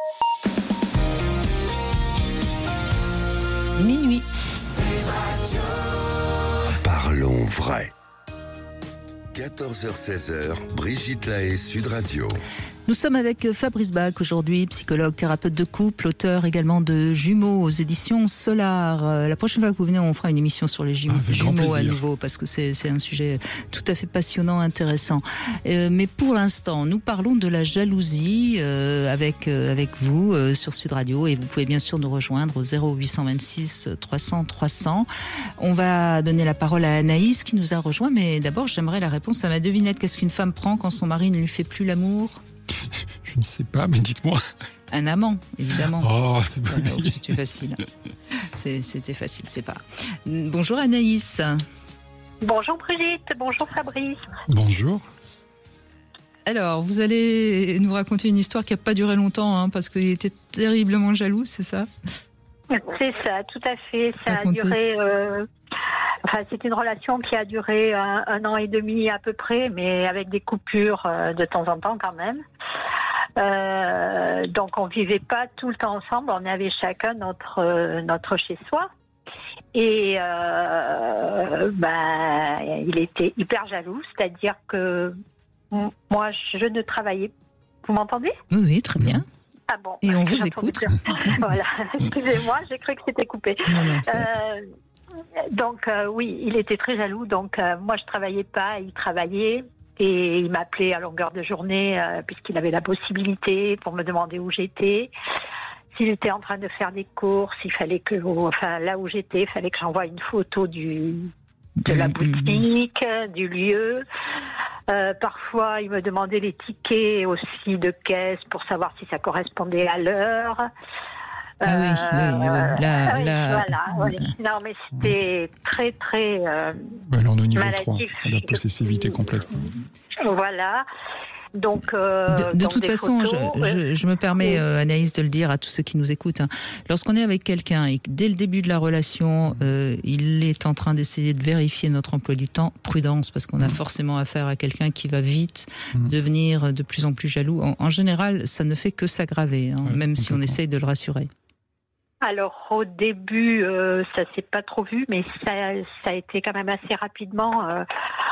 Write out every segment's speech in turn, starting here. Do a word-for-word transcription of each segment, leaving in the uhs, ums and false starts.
Minuit. Parlons vrai. quatorze heures seize, Brigitte Lahaie, Sud Radio. Nous sommes avec Fabrice Bach aujourd'hui, psychologue, thérapeute de couple, auteur également de Jumeaux aux éditions Solar. La prochaine fois que vous venez, on fera une émission sur les jumeaux, ah, jumeaux à nouveau, parce que c'est, c'est un sujet tout à fait passionnant, intéressant. Euh, mais pour l'instant, nous parlons de la jalousie euh, avec euh, avec vous euh, sur Sud Radio, et vous pouvez bien sûr nous rejoindre au zéro huit deux six trois cents trois cents. On va donner la parole à Anaïs qui nous a rejoint, mais d'abord j'aimerais la réponse à ma devinette. Qu'est-ce qu'une femme prend quand son mari ne lui fait plus l'amour ? Je ne sais pas, mais dites-moi. Un amant, évidemment. Oh, c'est voilà, oh, c'était facile. C'est, c'était facile, c'est pas. Bonjour Anaïs. Bonjour Brigitte, bonjour Fabrice. Bonjour. Alors, vous allez nous raconter une histoire qui n'a pas duré longtemps, hein, parce qu'il était terriblement jaloux, c'est ça ? C'est ça, tout à fait. Ça Racontez. a duré... Euh... Enfin, c'est une relation qui a duré un, un an et demi à peu près, mais avec des coupures euh, de temps en temps quand même. Euh, donc on vivait pas tout le temps ensemble, on avait chacun notre euh, notre chez soi. Et euh, ben il était hyper jaloux, c'est-à-dire que moi je ne travaillais. Vous m'entendez ? Oui, oui, très bien. Ah bon. Et on vous écoute. Voilà. Excusez-moi, j'ai cru que c'était coupé. Non, non, c'est... Euh, Donc euh, oui, il était très jaloux. Donc euh, moi je travaillais pas, il travaillait et il m'appelait à longueur de journée euh, puisqu'il avait la possibilité pour me demander où j'étais, s'il était en train de faire des courses, il fallait que, enfin là où j'étais, il fallait que j'envoie une photo du de la boutique, du lieu. Euh, parfois il me demandait les tickets aussi de caisse pour savoir si ça correspondait à l'heure. Ah oui, oui, oui, oui. Là, oui, là... voilà, oui. Non, mais c'était très, très euh, ouais, là, on est au niveau maladif. trois, c'est la possessivité complète. Voilà. Donc, euh, de, de donc toute façon, photos, je, je, je me permets, oui. euh, Anaïs, de le dire à tous ceux qui nous écoutent. Hein. Lorsqu'on est avec quelqu'un et que dès le début de la relation, euh, il est en train d'essayer de vérifier notre emploi du temps, prudence, parce qu'on a forcément affaire à quelqu'un qui va vite mmh. devenir de plus en plus jaloux. En, en général, ça ne fait que s'aggraver, hein, ouais, même si on essaye de le rassurer. Alors au début, euh, ça s'est pas trop vu, mais ça, ça a été quand même assez rapidement. Euh,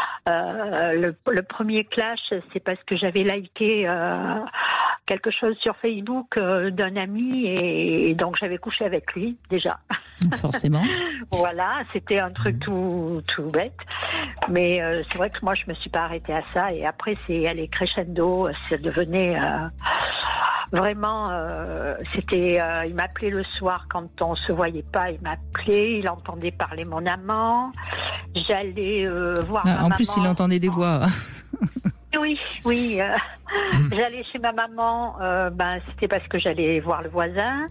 euh, le, le premier clash, c'est parce que j'avais liké euh, quelque chose sur Facebook euh, d'un ami et, et donc j'avais couché avec lui déjà. Forcément. Voilà, c'était un truc tout tout bête, mais euh, c'est vrai que moi je me suis pas arrêtée à ça et après c'est allé crescendo, ça devenait euh, Vraiment, euh, c'était. Euh, il m'appelait le soir quand on se voyait pas. Il m'appelait, il entendait parler mon amant. J'allais euh, voir. Ah, ma en maman. plus, il entendait des voix. Oui, oui. Euh, j'allais chez ma maman. Euh, ben, c'était parce que j'allais voir le voisin.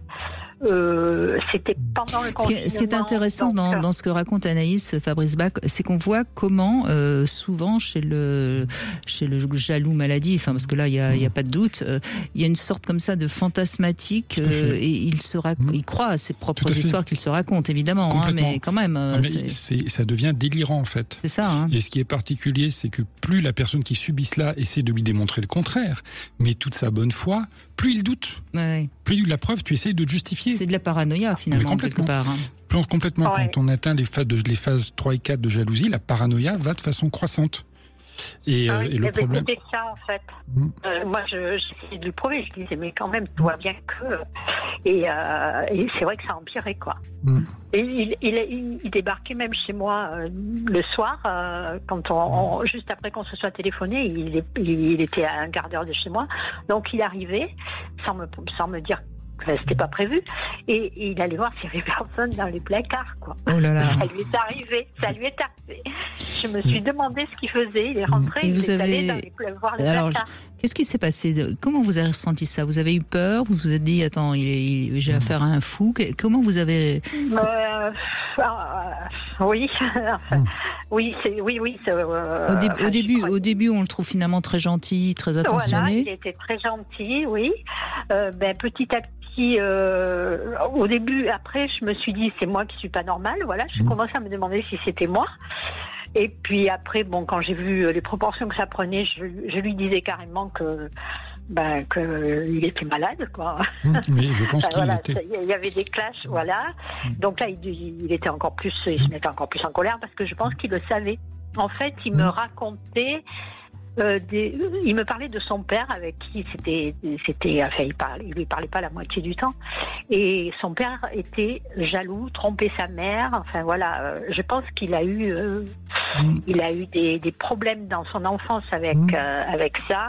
Euh, c'était pendant le confinement. Ce qui est intéressant donc, dans, dans ce que raconte Anaïs Fabrice Bach, c'est qu'on voit comment euh, souvent chez le chez le jaloux maladif, hein, parce que là il y a il y a pas de doute, euh, il y a une sorte comme ça de fantasmatique euh, et il se rac- mmh. il croit à ses propres à histoires qu'il se raconte évidemment, hein, mais quand même. Euh, non, mais c'est... C'est, ça devient délirant en fait. C'est ça. Hein. Et ce qui est particulier, c'est que plus la personne qui subit cela essaie de lui démontrer le contraire, mais toute sa bonne foi, plus il doute. Ouais. Plus il la preuve, tu essayes de justifier. C'est de la paranoïa finalement quelque part. Hein. Complètement. Ouais. Quand on atteint les phases, de, les phases trois et quatre de jalousie, la paranoïa va de façon croissante. Et, ah, euh, et le problème. C'était ça en fait. Mmh. Euh, moi, je, j'essayais de lui prouver. Je disais, mais quand même, tu vois bien que. Et, euh, et c'est vrai que ça empirait quoi. Mmh. Et il, il, il, il débarquait même chez moi euh, le soir, euh, quand on, on, juste après qu'on se soit téléphoné, il, il, il était à un quart d'heure de chez moi. Donc il arrivait sans me, sans me dire. Enfin, c'était pas prévu. Et, et il allait voir s'il y avait personne dans les placards, quoi. Oh là là. Ça lui est arrivé. Ça lui est arrivé. Je me suis demandé ce qu'il faisait. Il est rentré. Et il vous est avez... allé dans les, voir les Alors, placards. Qu'est-ce qui s'est passé ? Comment vous avez ressenti ça ? Vous avez eu peur ? Vous vous êtes dit, attends, il est, il, j'ai affaire à un fou. Comment vous avez... Euh, euh, oui. enfin, mmh. Oui, c'est, oui, oui. C'est, euh, au, dé- enfin, au, début, crois... au début, on le trouve finalement très gentil, très attentionné. Voilà, il était très gentil, oui. Euh, ben, petit à petit, euh, au début, après, je me suis dit, c'est moi qui suis pas normale. Voilà, je mmh. commençais à me demander si c'était moi. Et puis après, bon, quand j'ai vu les proportions que ça prenait, je, je lui disais carrément que ben, qu'il était malade, quoi. Mmh, mais je pense qu'il voilà, l'était. Il y avait des clashs, voilà. Mmh. Donc là, il, il était encore plus, il se mettait encore plus en colère parce que je pense qu'il le savait. En fait, il mmh. me racontait, euh, des, il me parlait de son père avec qui c'était, c'était, enfin, il parlait, il lui parlait pas la moitié du temps. Et son père était jaloux, trompait sa mère. Enfin voilà, euh, je pense qu'il a eu, euh, mmh. il a eu des, des problèmes dans son enfance avec, mmh. euh, avec ça.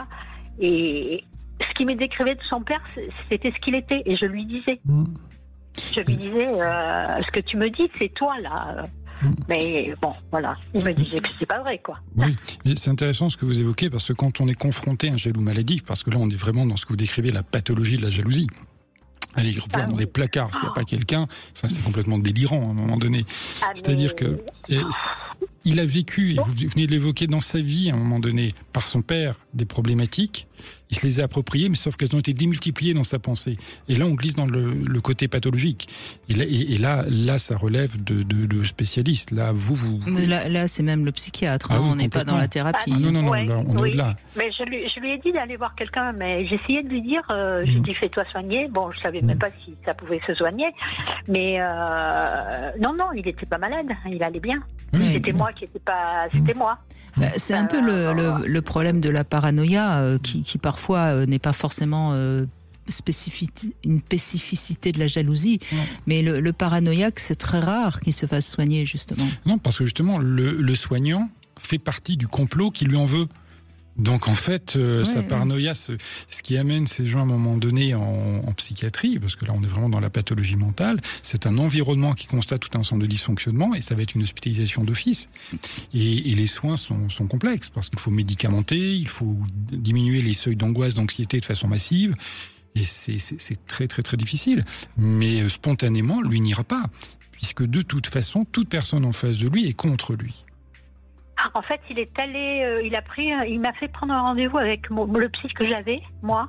Et ce qu'il me décrivait de son père, c'était ce qu'il était. Et je lui disais. Mmh. Je lui disais, euh, ce que tu me dis, c'est toi, là. Mmh. Mais bon, voilà. Il me disait que c'est pas vrai, quoi. Oui, mais c'est intéressant ce que vous évoquez, parce que quand on est confronté à un jaloux maladif, parce que là, on est vraiment dans ce que vous décrivez, la pathologie de la jalousie. Aller voir ah, dans oui. des placards, s'il n'y a pas quelqu'un, enfin, c'est complètement délirant à un moment donné. Ah, C'est-à-dire mais... que... Et, il a vécu, et vous venez de l'évoquer dans sa vie, à un moment donné, par son père, des problématiques. Il se les a appropriées, mais sauf qu'elles ont été démultipliées dans sa pensée. Et là, on glisse dans le, le côté pathologique. Et là, et, et là, là, ça relève de, de, de spécialistes. Là, vous, vous. Mais là, là, c'est même le psychiatre. Hein, ah oui, on n'est pas dans la thérapie. Ah non, non, non, ouais, là, on oui. est au-delà. Mais je lui, je lui ai dit d'aller voir quelqu'un, mais j'essayais de lui dire, euh, mmh. je lui ai dit, fais-toi soigner. Bon, je savais mmh. même pas si ça pouvait se soigner. Mais euh, non, non, il n'était pas malade. Il allait bien. Oui, c'était oui. moi qui n'étais pas. C'était mmh. moi. Bah, c'est un euh, peu le, le, le problème de la paranoïa euh, qui, qui parfois euh, n'est pas forcément euh, spécifique, une spécificité de la jalousie, non. mais le, le paranoïaque, c'est très rare qu'il se fasse soigner, justement. Non, parce que justement, le, le soignant fait partie du complot qui lui en veut. Donc en fait, euh, ouais, sa paranoïa, ouais. ce, ce qui amène ces gens à un moment donné en, en psychiatrie, parce que là on est vraiment dans la pathologie mentale, c'est un environnement qui constate tout un ensemble de dysfonctionnements et ça va être une hospitalisation d'office. Et, et les soins sont, sont complexes, parce qu'il faut médicamenter, il faut diminuer les seuils d'angoisse, d'anxiété de façon massive, et c'est, c'est, c'est très très très difficile. Mais euh, spontanément, lui n'ira pas, puisque de toute façon, toute personne en face de lui est contre lui. En fait, il est allé, euh, il a pris, il m'a fait prendre un rendez-vous avec mon, le psy que j'avais, moi.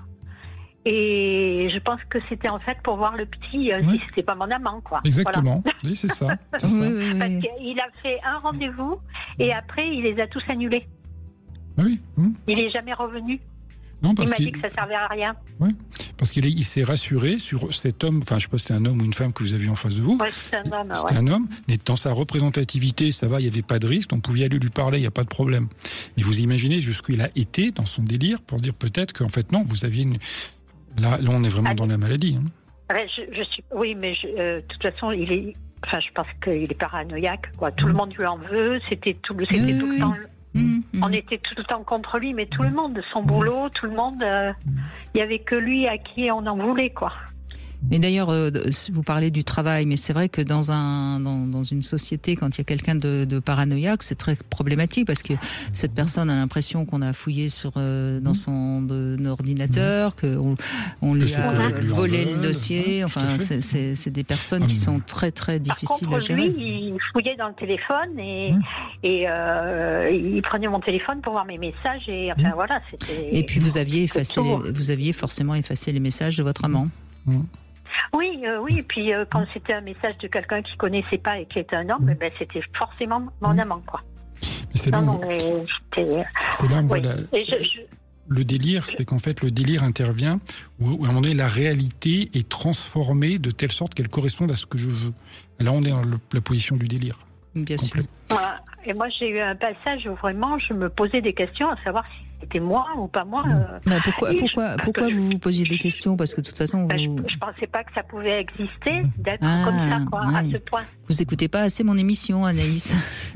Et je pense que c'était en fait pour voir le petit, euh, oui. si c'était pas mon amant, quoi. Exactement. Voilà. Oui, c'est ça. C'est ça. Oui, oui, oui. Parce qu'il a fait un rendez-vous et après, il les a tous annulés. Oui. Hum. Il n'est jamais revenu. Non, parce il m'a qu'il... dit que ça servait à rien. Oui, parce qu'il est, il s'est rassuré sur cet homme, enfin je sais pas si c'était un homme ou une femme que vous aviez en face de vous. Oui, c'était un homme. C'était ouais. un homme, mais dans sa représentativité, ça va, il n'y avait pas de risque, on pouvait aller lui parler, il n'y a pas de problème. Mais vous imaginez jusqu'où il a été dans son délire pour dire peut-être qu'en fait non, vous aviez une... Là, là on est vraiment ah, dans la maladie. Hein. Je, je suis... Oui, mais je, euh, de toute façon, il est... Enfin, je pense qu'il est paranoïaque, quoi. Tout mmh. le monde lui en veut, c'était tout, c'était mmh. tout le temps... Mmh, mmh. On était tout le temps contre lui, mais tout le monde, son boulot, tout le monde, il euh, n'y avait que lui à qui on en voulait, quoi. Mais d'ailleurs, euh, vous parlez du travail, mais c'est vrai que dans un dans, dans une société, quand il y a quelqu'un de, de paranoïaque, c'est très problématique parce que cette personne a l'impression qu'on a fouillé sur euh, dans son de, de ordinateur, qu'on on lui que a volé le dossier. Enfin, c'est, c'est, c'est des personnes ah, qui sont très très difficiles contre, à gérer. Lui, il fouillait dans le téléphone et mmh. et euh, il prenait mon téléphone pour voir mes messages et enfin mmh. voilà, c'était. Et puis vous aviez effacé, les, vous aviez forcément effacé les messages de votre amant. Mmh. Oui, euh, oui, et puis euh, quand c'était un message de quelqu'un qui connaissait pas et qui était un homme, mmh. ben, c'était forcément mon amant, quoi. Mais c'est, là non, non, mais c'est là où on voit la... je, je... le délire, c'est qu'en fait le délire intervient où, où à un moment donné la réalité est transformée de telle sorte qu'elle corresponde à ce que je veux. Là on est dans le, la position du délire. Bien complet. sûr. Voilà. Et moi j'ai eu un passage où vraiment je me posais des questions à savoir si c'était moi ou pas moi. Euh, bah pourquoi pourquoi, je, pourquoi vous vous posiez des questions? Parce que de toute façon, bah, vous... je, je pensais pas que ça pouvait exister, d'être ah, comme ça, quoi, ouais. à ce point. Vous écoutez pas assez mon émission, Anaïs.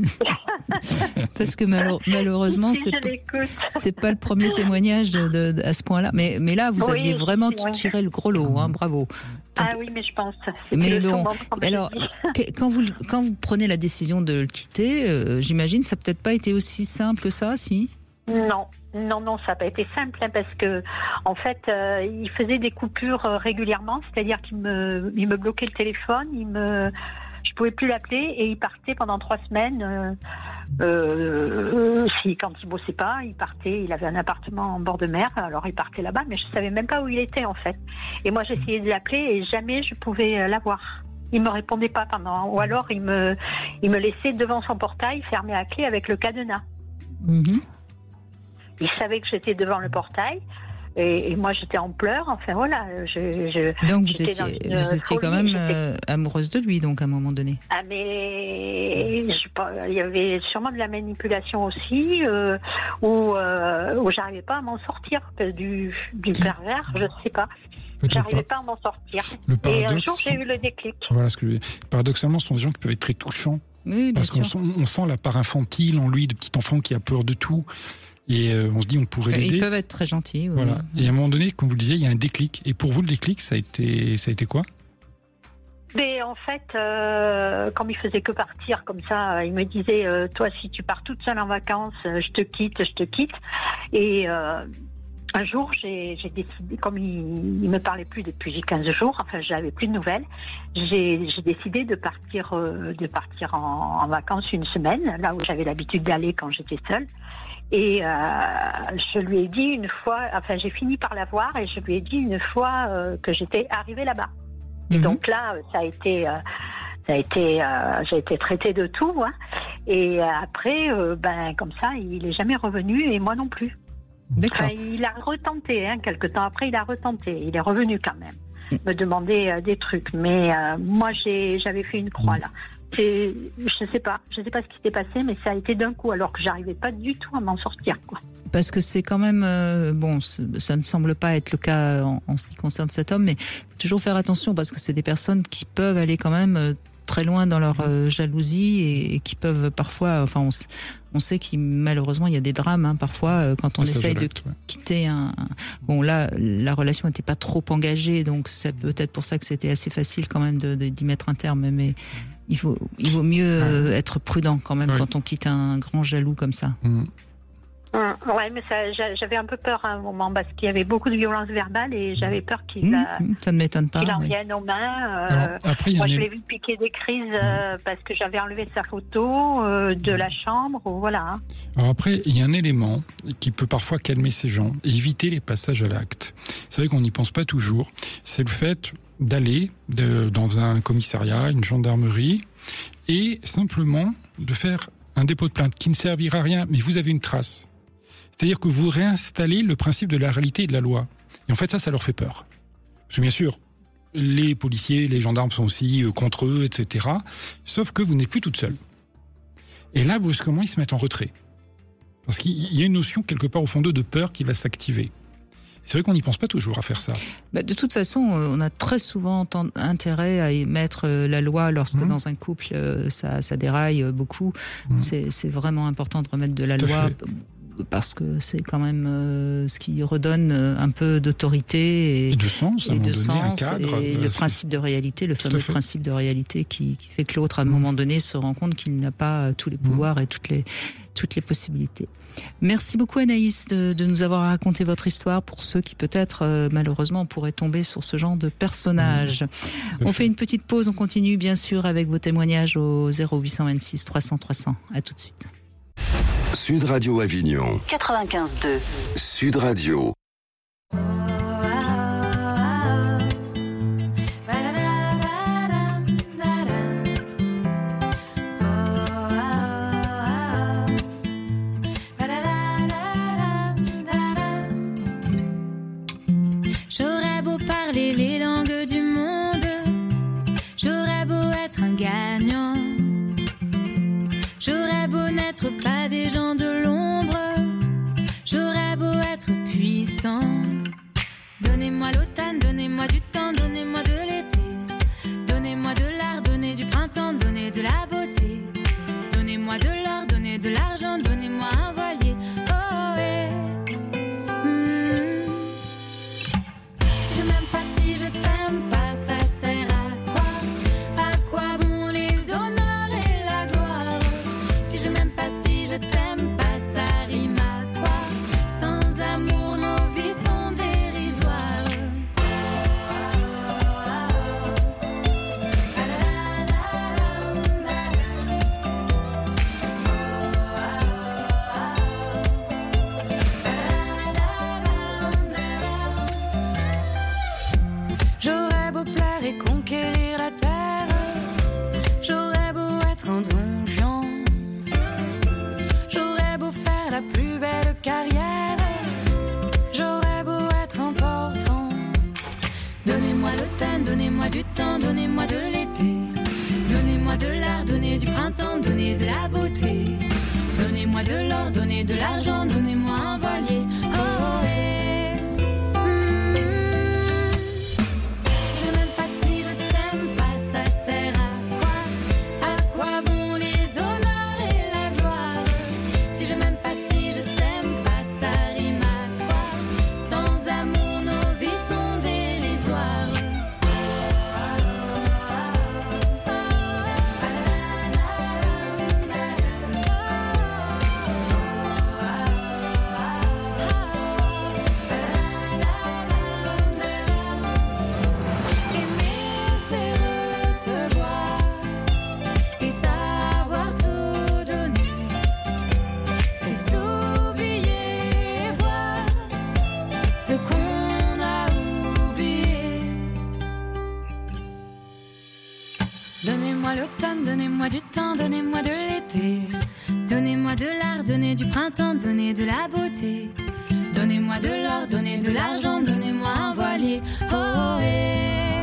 Parce que malheure, malheureusement, si c'est, pas, c'est pas le premier témoignage de, de, de, à ce point-là. Mais, mais là, vous oui, aviez vraiment oui. tiré le gros lot, hein, bravo. Ah oui, mais je pense. C'est mais bon, alors, quand vous, quand vous prenez la décision de le quitter, euh, j'imagine que ça n'a peut-être pas été aussi simple que ça, si? Non, non, non, ça n'a pas été simple, hein, parce que, en fait, euh, il faisait des coupures euh, régulièrement, c'est-à-dire qu'il me, il me bloquait le téléphone, il me, je pouvais plus l'appeler et il partait pendant trois semaines. Euh, euh, si, quand il bossait pas, il partait, il avait un appartement en bord de mer, alors il partait là-bas, mais je savais même pas où il était, en fait. Et moi, j'essayais de l'appeler et jamais je pouvais l'avoir. Il me répondait pas pendant, ou alors il me, il me laissait devant son portail fermé à clé avec le cadenas. Mm-hmm. Il savait que j'étais devant le portail. Et, et moi, j'étais en pleurs. Enfin, voilà. Je, je, donc, vous étiez, vous étiez quand même euh, amoureuse de lui, donc, à un moment donné. Ah, mais je, il y avait sûrement de la manipulation aussi, euh, où, euh, où j'arrivais pas à m'en sortir du, du pervers, je ne sais pas. Peut-être j'arrivais pas. pas à m'en sortir. Et un jour, j'ai eu le déclic. Voilà ce que je... Paradoxalement, ce sont des gens qui peuvent être très touchants. Oui, parce qu'on sent, on sent la part infantile en lui, de petit enfant qui a peur de tout. Et euh, on se dit, on pourrait l'aider. Ils peuvent être très gentils. Oui. Voilà. Et à un moment donné, comme vous le disiez, il y a un déclic. Et pour vous, le déclic, ça a été, ça a été quoi ? Mais en fait, euh, comme il faisait que partir comme ça, il me disait, euh, toi, si tu pars toute seule en vacances, je te quitte, je te quitte. Et euh, un jour, j'ai, j'ai décidé, comme il, il me parlait plus depuis quinze jours, enfin, j'avais plus de nouvelles, j'ai, j'ai décidé de partir, euh, de partir en, en vacances une semaine, là où j'avais l'habitude d'aller quand j'étais seule. Et euh, je lui ai dit une fois, enfin j'ai fini par la voir et je lui ai dit une fois euh, que j'étais arrivée là-bas. Et mmh. donc là, ça a été, euh, ça a été, euh, j'ai été traitée de tout. Hein. Et après, euh, ben comme ça, il est jamais revenu et moi non plus. D'accord. Enfin, il a retenté, hein, quelque temps après, il a retenté. Il est revenu quand même, me demander euh, des trucs. Mais euh, moi, j'ai, j'avais fait une croix là. C'est, je sais pas, je sais pas ce qui s'est passé, mais ça a été d'un coup, alors que j'arrivais pas du tout à m'en sortir, quoi. Parce que c'est quand même, euh, bon, ça ne semble pas être le cas en, en ce qui concerne cet homme, mais il faut toujours faire attention parce que c'est des personnes qui peuvent aller quand même euh, très loin dans leur euh, jalousie et, et qui peuvent parfois, enfin, on, on sait qu'il malheureusement il y a des drames hein, parfois euh, quand on ah, essaye de ouais. quitter un, un. Bon là, la relation n'était pas trop engagée, donc c'est peut-être pour ça que c'était assez facile quand même de, de, d'y mettre un terme, mais. Il vaut, il vaut mieux euh, être prudent quand même oui. quand on quitte un grand jaloux comme ça. Mmh. Mmh, ouais, mais ça, j'avais un peu peur à un moment parce qu'il y avait beaucoup de violence verbale et j'avais peur qu'il, mmh, a, ça ne m'étonne pas, qu'il en oui. vienne aux mains. Euh, Alors, après, moi, je l'ai vu piquer des crises euh, mmh. parce que j'avais enlevé sa photo euh, de la chambre. Voilà. Alors après, il y a un élément qui peut parfois calmer ces gens et éviter les passages à l'acte. C'est vrai qu'on n'y pense pas toujours. C'est le fait d'aller de, dans un commissariat, une gendarmerie, et simplement de faire un dépôt de plainte qui ne servira à rien, mais vous avez une trace. C'est-à-dire que vous réinstallez le principe de la réalité et de la loi. Et en fait, ça, ça leur fait peur. Parce que bien sûr, les policiers, les gendarmes sont aussi contre eux, et cetera. Sauf que vous n'êtes plus toute seule. Et là, brusquement, ils se mettent en retrait. Parce qu'il y a une notion, quelque part au fond d'eux, de peur qui va s'activer. C'est vrai qu'on n'y pense pas toujours à faire ça. Bah de toute façon, on a très souvent intérêt à émettre la loi lorsque mmh. dans un couple, ça, ça déraille beaucoup. Mmh. C'est, c'est vraiment important de remettre de la Tout loi parce que c'est quand même euh, ce qui redonne un peu d'autorité et, et de sens, à et, de donné, sens un cadre, et de... le principe de réalité, le fameux principe de réalité qui, qui fait que l'autre, à un mmh. moment donné, se rend compte qu'il n'a pas tous les pouvoirs mmh. et toutes les, toutes les possibilités. Merci beaucoup Anaïs de, de nous avoir raconté votre histoire pour ceux qui peut-être euh, malheureusement pourraient tomber sur ce genre de personnage. Mmh. On fait une petite pause, on continue bien sûr avec vos témoignages au zéro huit cent vingt-six trois cents trois cents. À tout de suite. Sud Radio Avignon quatre-vingt-quinze deux. Sud Radio. J'aurais beau parler les langues du monde, j'aurais beau être un gagnant, j'aurais beau n'être pas des gens de l'ombre, j'aurais beau être puissant. Donnez-moi l'automne, donnez-moi du temps, donnez-moi de l'été, donnez-moi de l'art, donnez du printemps, donnez de la beauté, donnez-moi de l'or, donnez de l'argent, donnez-moi un voilier. Oh yeah. Mmh. Si je m'aime pas, si je t'aime Donnez-moi l'automne, donnez-moi du temps, donnez-moi de l'été. Donnez-moi de l'art, donnez du printemps, donnez de la beauté. Donnez-moi de l'or, donnez de l'argent, donnez-moi un voilier. Oh, oh, eh. Mm-hmm. Si je m'aime pas, si je t'aime pas, ça sert à quoi? À quoi bon les honneurs et la gloire? Si je m'aime pas, si je t'aime pas, ça rime à quoi? Sans amour, nos vies sont dérisoires. Donnez-moi l'automne, donnez-moi du temps, donnez-moi de l'été. Donnez-moi de l'art, donnez du printemps, donnez de la beauté. Donnez-moi de l'or, donnez de l'argent, donnez-moi un voilier. Oh, oh, eh,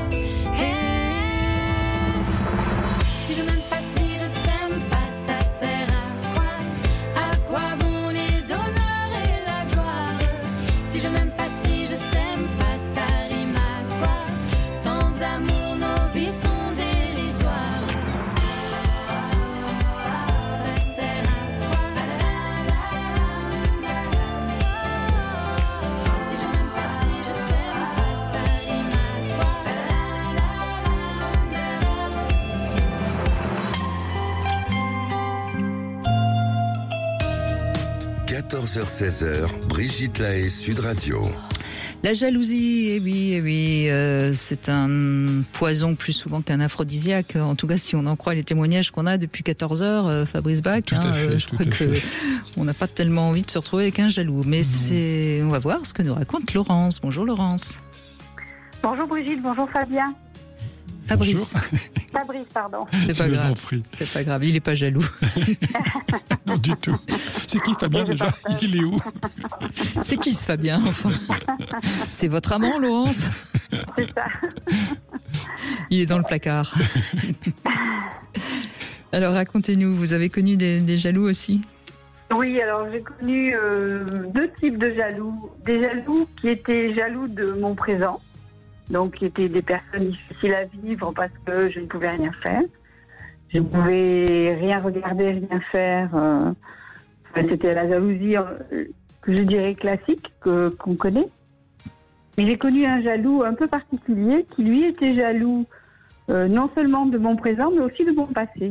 eh. Si je m'aime pas, si je t'aime pas, ça sert à quoi? À quoi bon les honneurs et la gloire? Si je m'aime pas, si je t'aime pas, ça rime à quoi? Sans amour, nos vies sont quatorze heures seize heures, Brigitte Lahaie, Sud Radio. La jalousie, eh oui, eh oui, euh, c'est un poison plus souvent qu'un aphrodisiaque. En tout cas, si on en croit les témoignages qu'on a depuis quatorze heures, euh, Fabrice Bach, tout hein, à fait, euh, je tout crois à que fait. on n'a pas tellement envie de se retrouver avec un jaloux. Mais mmh. c'est, on va voir ce que nous raconte Laurence. Bonjour Laurence. Bonjour Brigitte, bonjour Fabien. Fabrice. Bonjour. Fabrice, pardon. C'est pas Je grave. vous en prie. C'est pas grave, il est pas jaloux. Non, du tout. C'est qui Fabien déjà? Il est où? C'est qui ce Fabien enfin? C'est votre amant, Laurence? C'est ça. Il est dans le placard. Alors racontez-nous, vous avez connu des, des jaloux aussi? Oui, alors j'ai connu euh, deux types de jaloux. Des jaloux qui étaient jaloux de mon présent. Donc, qui étaient des personnes difficiles à vivre parce que je ne pouvais rien faire. Je ne pouvais rien regarder, rien faire. Euh, c'était la jalousie, euh, que je dirais classique, que, qu'on connaît. Mais j'ai connu un jaloux un peu particulier qui, lui, était jaloux euh, non seulement de mon présent, mais aussi de mon passé.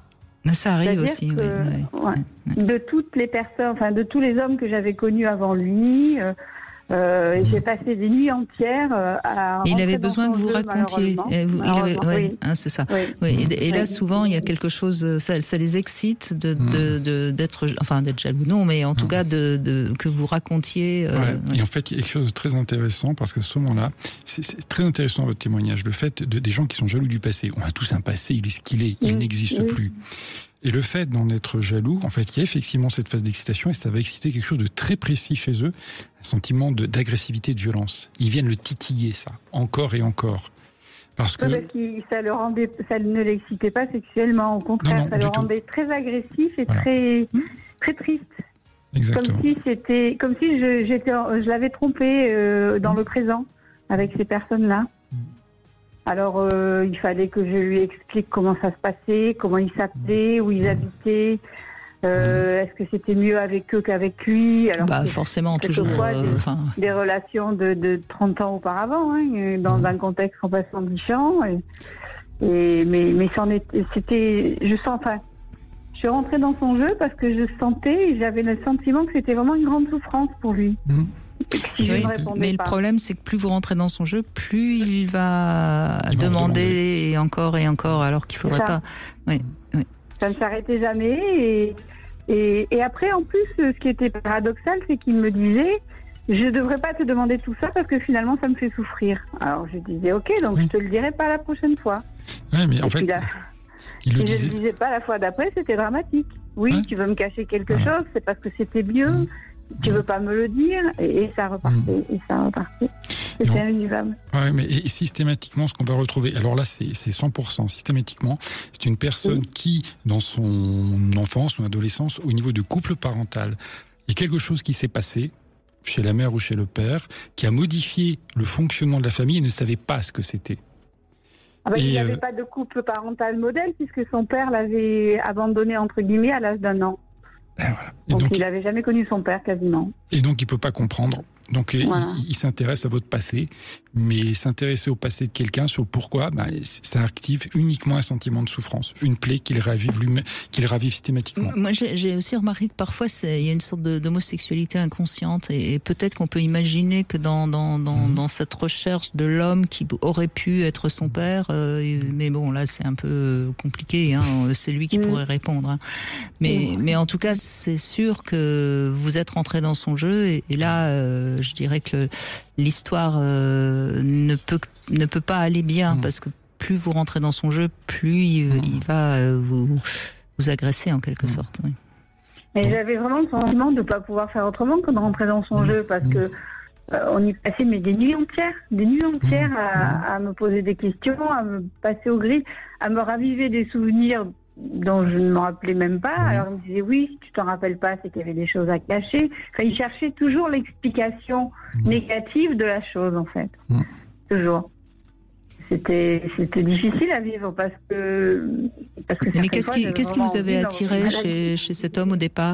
Ça arrive C'est-à-dire aussi, que, oui. oui. Ouais, oui. De toutes les personnes, enfin, de tous les hommes que j'avais connus avant lui. Euh, Euh, mmh. J'ai passé des nuits entières euh, à. Il avait besoin que vous jeu, racontiez. Et vous, il avait, ouais, oui. hein, c'est ça. Oui. Oui. Et, et là, souvent, il y a quelque chose. Ça, ça les excite de, mmh. de, de, d'être, enfin, d'être jaloux, non, mais en tout mmh. cas, de, de que vous racontiez. Euh, ouais. Ouais. Et en fait, il y a quelque chose de très intéressant parce qu'à ce moment-là, c'est, c'est très intéressant votre témoignage, le fait de des gens qui sont jaloux du passé. On a tous un passé, il est ce qu'il est, il mmh. n'existe mmh. plus. Et le fait d'en être jaloux, en fait, il y a effectivement cette phase d'excitation et ça va exciter quelque chose de très précis chez eux, un sentiment de, d'agressivité et de violence. Ils viennent le titiller, ça, encore et encore. Parce que... Parce que ça, le rendait, ça ne l'excitait pas sexuellement, au contraire, non, non, ça le rendait tout. très agressif et voilà. très, très triste. Exactement. Comme si, c'était, comme si je, j'étais, je l'avais trompé euh, dans mmh. le présent avec ces personnes-là. Mmh. Alors, euh, il fallait que je lui explique comment ça se passait, comment ils s'appelaient, où ils habitaient, euh, mmh. est-ce que c'était mieux avec eux qu'avec lui. Alors, bah, forcément, toujours. Euh, des, enfin... des relations de, de trente ans auparavant, hein, dans mmh. un contexte complètement différent. Et, et, mais mais c'en était, c'était, je sens, enfin, je suis rentrée dans son jeu parce que je sentais, et j'avais le sentiment que c'était vraiment une grande souffrance pour lui. Mmh. Si oui, mais pas. Le problème, c'est que plus vous rentrez dans son jeu, plus il va il demander, demander et encore et encore, alors qu'il faudrait pas. Oui, oui. Ça ne s'arrêtait jamais. Et, et, et après, en plus, ce qui était paradoxal, c'est qu'il me disait, je ne devrais pas te demander tout ça parce que finalement, ça me fait souffrir. Alors je disais, ok, donc oui. je te le dirai pas la prochaine fois. Oui, mais en et fait, là, il si le je disait. ne le disais pas la fois d'après, c'était dramatique. Oui, ouais. tu veux me cacher quelque voilà. chose, c'est parce que c'était mieux. Mmh. Tu veux pas me le dire, et, et ça repartait, mmh. et ça repartait. C'était invivable. Ouais, mais et systématiquement, ce qu'on va retrouver, alors là, c'est, c'est cent pour cent systématiquement, c'est une personne oui. qui, dans son enfance ou adolescence, au niveau du couple parental, il y a quelque chose qui s'est passé, chez la mère ou chez le père, qui a modifié le fonctionnement de la famille et ne savait pas ce que c'était. Ah bah, il n'avait euh... pas de couple parental modèle, puisque son père l'avait abandonné, entre guillemets, à l'âge d'un an. Et voilà. Et donc, donc il n'avait jamais connu son père, quasiment. Et donc, il ne peut pas comprendre. Donc, voilà. il, il s'intéresse à votre passé, mais s'intéresser au passé de quelqu'un, sur le pourquoi, bah, ça active uniquement un sentiment de souffrance, une plaie qu'il ravive, lui-même, qu'il ravive systématiquement. Moi, j'ai, j'ai aussi remarqué que parfois, c'est, il y a une sorte de, d'homosexualité inconsciente, et, et peut-être qu'on peut imaginer que dans, dans, dans, mmh. dans cette recherche de l'homme qui aurait pu être son père, euh, mais bon, là, c'est un peu compliqué, hein, c'est lui qui mmh. pourrait répondre. Hein. Mais, mmh. mais en tout cas, c'est sûr que vous êtes rentré dans son jeu, et, et là, euh, je dirais que le, l'histoire euh, ne peut ne peut pas aller bien, mmh. parce que plus vous rentrez dans son jeu, plus il, mmh. il va euh, vous vous agresser en quelque mmh. sorte. Oui. Et j'avais vraiment le sentiment de ne pas pouvoir faire autrement que de rentrer dans son mmh. jeu, parce que euh, on y passait mais des nuits entières, des nuits entières mmh. à, à me poser des questions, à me passer au gris, à me raviver des souvenirs dont je ne me rappelais même pas. Mmh. Alors il me disait oui, tu t'en rappelles pas, c'est qu'il y avait des choses à cacher. Enfin, il cherchait toujours l'explication mmh. négative de la chose, en fait. Mmh. Toujours. C'était, c'était difficile à vivre parce que... Parce que mais qu'est-ce qui, qu'est-ce qui vous avait attiré chez, chez cet homme au départ ?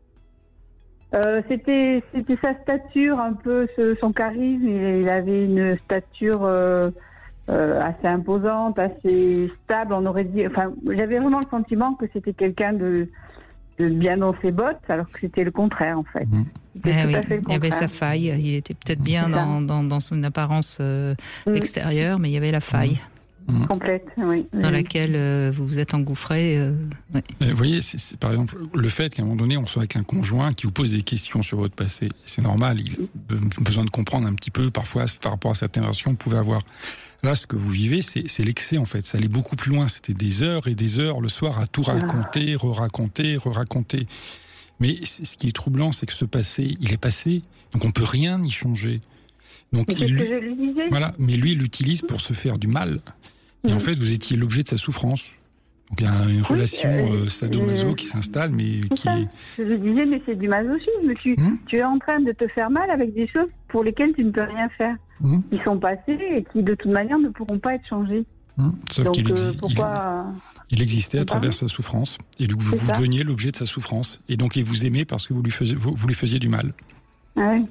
euh, c'était, c'était sa stature, un peu ce, son charisme. Il, il avait une stature... Euh, Euh, assez imposante, assez stable, on aurait dit. Enfin, j'avais vraiment le sentiment que c'était quelqu'un de, de bien dans ses bottes, alors que c'était le contraire en fait. Mmh. Eh oui, il y avait sa faille. Il était peut-être bien dans, dans, dans son apparence euh, mmh. extérieure, mais il y avait la faille. Mmh. Complète, oui. Dans oui. laquelle euh, vous vous êtes engouffré. Euh, ouais. Vous voyez, c'est, c'est, par exemple, le fait qu'à un moment donné, on soit avec un conjoint qui vous pose des questions sur votre passé, c'est normal. Il a besoin de comprendre un petit peu, parfois, par rapport à certaines relations que vous pouvez avoir. Là, ce que vous vivez, c'est, c'est l'excès, en fait. Ça allait beaucoup plus loin. C'était des heures et des heures le soir à tout raconter, re-raconter, re-raconter. Mais ce qui est troublant, c'est que ce passé, il est passé. Donc, on peut rien y changer. Donc, c'est il, ce que je lui disais. Voilà. Mais lui, il l'utilise pour se faire du mal. Et mmh. en fait, vous étiez l'objet de sa souffrance. Donc, il y a une relation oui, euh, sadomaso euh, qui s'installe, mais qui ça. est... Je lui disais, mais c'est du masochisme. Tu, mmh. tu es en train de te faire mal avec des choses pour lesquelles tu ne peux rien faire. Mmh. Qui sont passées et qui, de toute manière, ne pourront pas être changées. Mmh. Sauf donc, qu'il exi- euh, pourquoi... il, il existait à travers sa souffrance. Et donc, vous, vous deveniez l'objet de sa souffrance. Et donc, il vous aimait parce que vous lui faisiez, vous, vous lui faisiez du mal. Ah oui.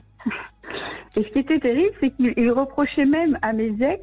Et ce qui était terrible, c'est qu'il reprochait même à mes ex,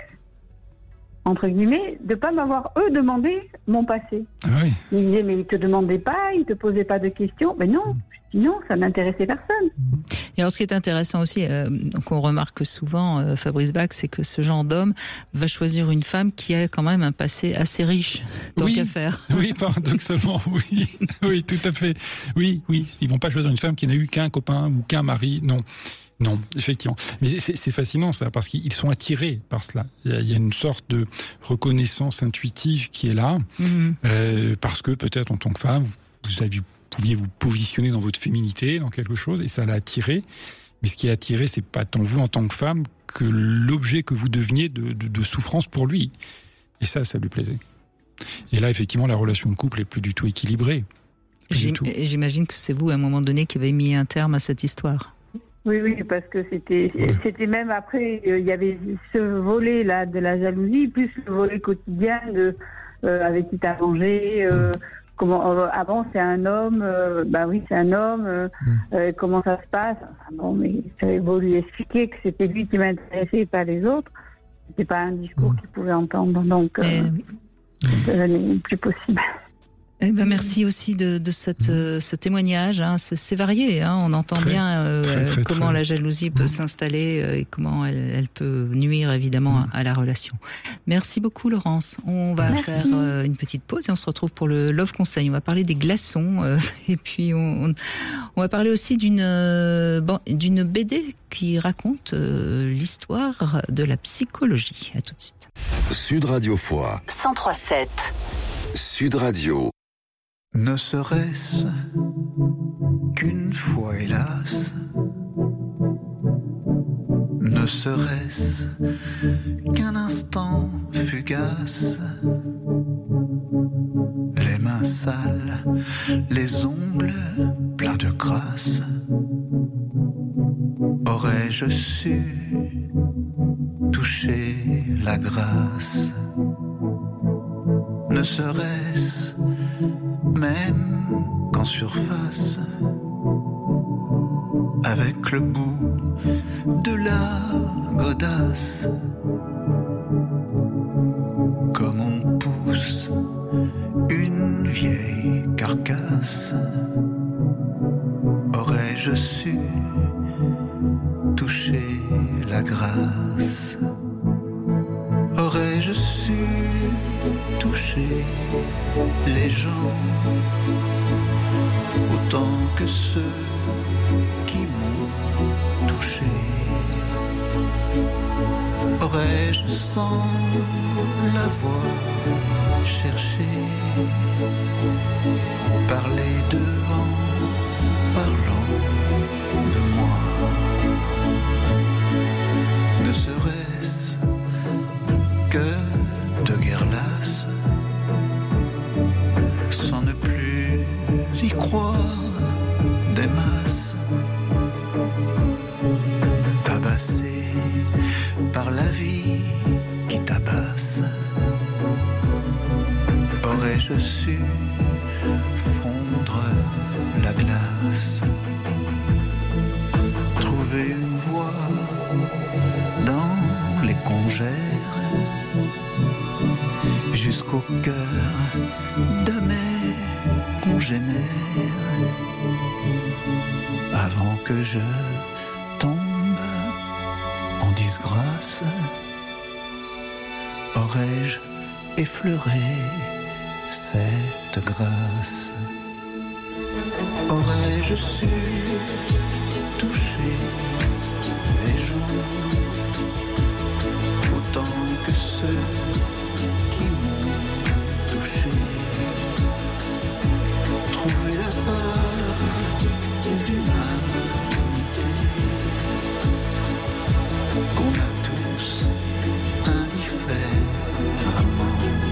entre guillemets, de ne pas m'avoir, eux, demandé mon passé. Ah oui. Ils disaient, mais ils ne te demandaient pas, ils ne te posaient pas de questions. Mais non, non, ça n'intéressait personne. Et alors, ce qui est intéressant aussi, euh, qu'on remarque souvent, euh, Fabrice Bach, c'est que ce genre d'homme va choisir une femme qui a quand même un passé assez riche, tant oui. qu'à faire. Oui, paradoxalement, oui. Oui, tout à fait. Oui, oui. Ils ne vont pas choisir une femme qui n'a eu qu'un copain ou qu'un mari, non. Non, effectivement. Mais c'est, c'est fascinant ça, parce qu'ils sont attirés par cela. Il y a, il y a une sorte de reconnaissance intuitive qui est là, mmh. euh, parce que peut-être en tant que femme, vous, vous, avez, vous pouviez vous positionner dans votre féminité, dans quelque chose, et ça l'a attiré. Mais ce qui est attiré, c'est pas tant vous en tant que femme que l'objet que vous deveniez de, de, de souffrance pour lui. Et ça, ça lui plaisait. Et là, effectivement, la relation de couple est plus du tout équilibrée. Plus J'im- du tout. J'imagine que c'est vous, à un moment donné, qui avez mis un terme à cette histoire. Oui, oui, parce que c'était, ouais. c'était même après, il euh, y avait ce volet-là de la jalousie, plus le volet quotidien de euh, avec qui t'as mangé, euh, mmh. comment, euh, avant c'est un homme, euh, bah oui, c'est un homme, euh, mmh. euh, comment ça se passe. Enfin, bon, mais j'avais beau lui expliquer que c'était lui qui m'intéressait et pas les autres, c'était pas un discours mmh. qu'il pouvait entendre, donc euh, oui. ça n'est plus possible. Eh ben merci aussi de, de cette, euh, ce témoignage. Hein. C'est, c'est varié. Hein. On entend très, bien euh, très, très, comment très. la jalousie peut mmh. s'installer euh, et comment elle, elle peut nuire évidemment mmh. à, à la relation. Merci beaucoup Laurence. On va merci. faire euh, une petite pause et on se retrouve pour le Love Conseil. On va parler des glaçons euh, et puis on, on, on va parler aussi d'une, euh, bon, d'une B D qui raconte euh, l'histoire de la psychologie. À tout de suite. Sud Radio Foix cent trois sept. Sud Radio. Ne serait-ce qu'une fois, hélas, ne ne serait-ce qu'un instant fugace. Les mains sales, les ongles pleins de crasse. Aurais-je su toucher la grâce? Ne serait-ce même qu'en surface, avec le bout de la godasse, comme on pousse une vieille carcasse. Aurais-je su toucher la grâce? Aurais-je su toucher les gens autant que ceux qui m'ont touché? Aurais-je sans l'avoir cherché parlé d'eux en parlant de moi? Ne serait-ce que de guerre lasse, sans ne plus y croire des masses, tabassé par la vie qui tabasse. Aurais-je su fondre la glace, trouver une voie dans les congères, jusqu'au cœur d'amers congénères, avant que je tombe en disgrâce? Aurais-je effleuré cette grâce? Aurais-je su toucher les gens autant que ceux qui m'ont touché? Trouver la part d'humanité qu'on a tous indifféremment.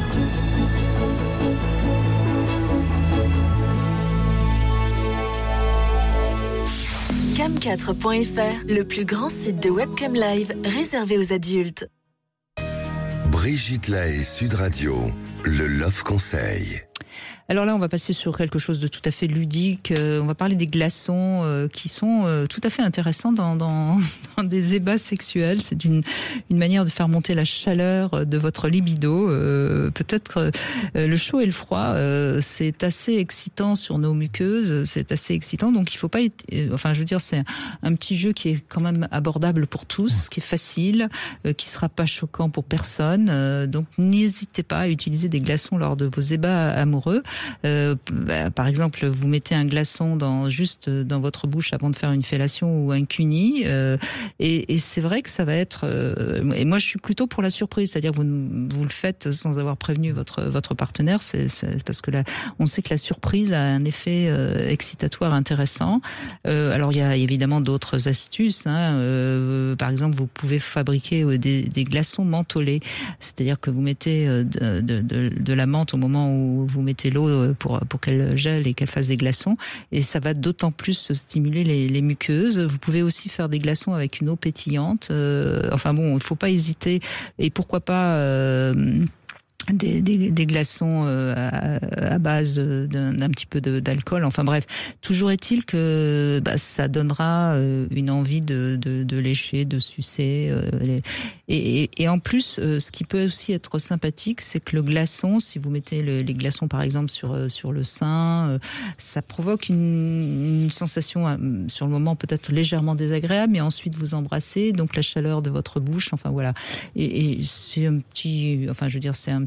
cam quatre point f r, le plus grand site de webcam live réservé aux adultes. Brigitte Lahaie, Sud Radio, le Love Conseil. Alors là, on va passer sur quelque chose de tout à fait ludique. Euh, on va parler des glaçons euh, qui sont euh, tout à fait intéressants dans, dans, dans des ébats sexuels. C'est une, une manière de faire monter la chaleur de votre libido. Euh, peut-être euh, le chaud et le froid, euh, c'est assez excitant sur nos muqueuses. C'est assez excitant. Donc il faut pas être... Euh, enfin, je veux dire, c'est un, un petit jeu qui est quand même abordable pour tous, qui est facile, euh, qui sera pas choquant pour personne. Euh, donc n'hésitez pas à utiliser des glaçons lors de vos ébats amoureux. Euh, bah, par exemple, vous mettez un glaçon dans, juste dans votre bouche avant de faire une fellation ou un cuni, euh, et, et c'est vrai que ça va être... Euh, et moi, je suis plutôt pour la surprise, c'est-à-dire vous, vous le faites sans avoir prévenu votre, votre partenaire, c'est, c'est parce que là, on sait que la surprise a un effet euh, excitatoire intéressant. Euh, alors, il y a évidemment d'autres astuces. Hein, euh, par exemple, vous pouvez fabriquer des, des glaçons mentholés, c'est-à-dire que vous mettez de, de, de, de la menthe au moment où vous mettez l'eau pour, pour qu'elle gèle et qu'elle fasse des glaçons, et ça va d'autant plus stimuler les, les muqueuses. Vous pouvez aussi faire des glaçons avec une eau pétillante. Euh, enfin bon, il ne faut pas hésiter, et pourquoi pas... Euh, Des, des, des glaçons euh, à, à base d'un, d'un petit peu de, d'alcool. Enfin bref, toujours est-il que bah, ça donnera euh, une envie de, de, de lécher, de sucer. Euh, les... et, et, et en plus, euh, ce qui peut aussi être sympathique, c'est que le glaçon, si vous mettez le, les glaçons par exemple sur euh, sur le sein, euh, ça provoque une, une sensation euh, sur le moment peut-être légèrement désagréable, mais ensuite vous embrassez, donc la chaleur de votre bouche. Enfin voilà. Et, et c'est un petit, enfin je veux dire, c'est un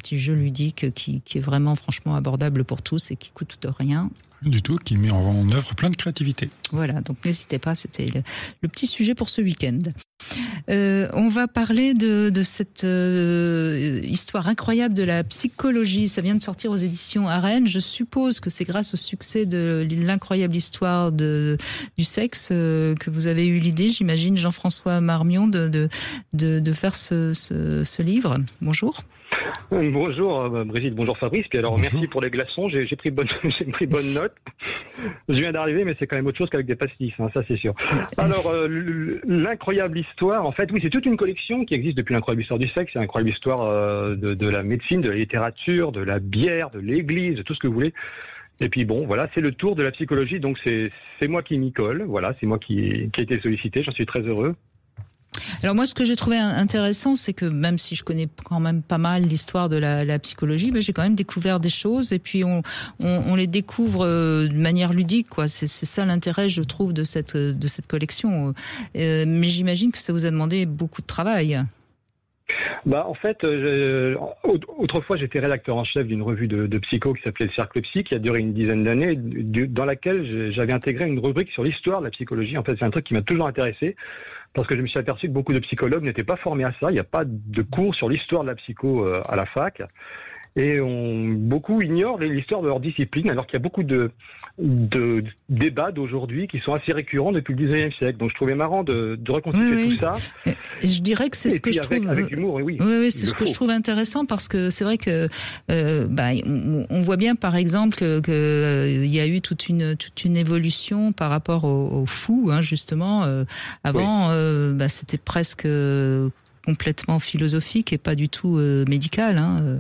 petit jeu ludique qui, qui est vraiment franchement abordable pour tous et qui coûte rien. Du tout, qui met en œuvre plein de créativité. Voilà, donc n'hésitez pas, c'était le, le petit sujet pour ce week-end. Euh, on va parler de, de cette euh, histoire incroyable de la psychologie. Ça vient de sortir aux éditions Arène. Je suppose que c'est grâce au succès de l'incroyable histoire de, du sexe euh, que vous avez eu l'idée, j'imagine, Jean-François Marmion, de, de, de, de faire ce, ce, ce livre. Bonjour. Bonjour Brigitte, bonjour Fabrice. Puis alors bonjour. Merci pour les glaçons, j'ai, j'ai pris bonne, j'ai pris bonne note. Je viens d'arriver, mais c'est quand même autre chose qu'avec des pastilles, hein, ça c'est sûr. Alors euh, l'incroyable histoire, en fait, oui, c'est toute une collection qui existe depuis l'incroyable histoire du sexe, c'est l'incroyable histoire euh, de, de la médecine, de la littérature, de la bière, de l'église, de tout ce que vous voulez. Et puis bon, voilà, c'est le tour de la psychologie, donc c'est, c'est moi qui m'y colle, voilà, c'est moi qui, qui ai été sollicité, j'en suis très heureux. Alors moi, ce que j'ai trouvé intéressant, c'est que même si je connais quand même pas mal l'histoire de la, la psychologie, ben j'ai quand même découvert des choses et puis on, on, on les découvre de manière ludique, quoi. C'est, c'est ça l'intérêt, je trouve, de cette de cette collection. Euh, mais j'imagine que ça vous a demandé beaucoup de travail. Bah en fait, euh, autrefois j'étais rédacteur en chef d'une revue de, de psycho qui s'appelait le Cercle Psy, qui a duré une dizaine d'années, dans laquelle j'avais intégré une rubrique sur l'histoire de la psychologie. En fait, c'est un truc qui m'a toujours intéressé. Parce que je me suis aperçu que beaucoup de psychologues n'étaient pas formés à ça. Il n'y a pas de cours sur l'histoire de la psycho à la fac. Et on, beaucoup ignorent l'histoire de leur discipline, alors qu'il y a beaucoup de, de débats d'aujourd'hui qui sont assez récurrents depuis le dix-neuvième siècle. Donc je trouvais marrant de, de reconstituer oui, oui. tout ça. Et je dirais que c'est ce que je avec, trouve... avec humour, oui. Oui, oui c'est ce que faut. je trouve intéressant, parce que c'est vrai que euh, bah, on, on voit bien, par exemple, que, que euh, il y a eu toute une toute une évolution par rapport au, au fou, hein, justement. Euh, avant, oui. euh, bah, c'était presque complètement philosophique et pas du tout euh, médical, hein. Euh.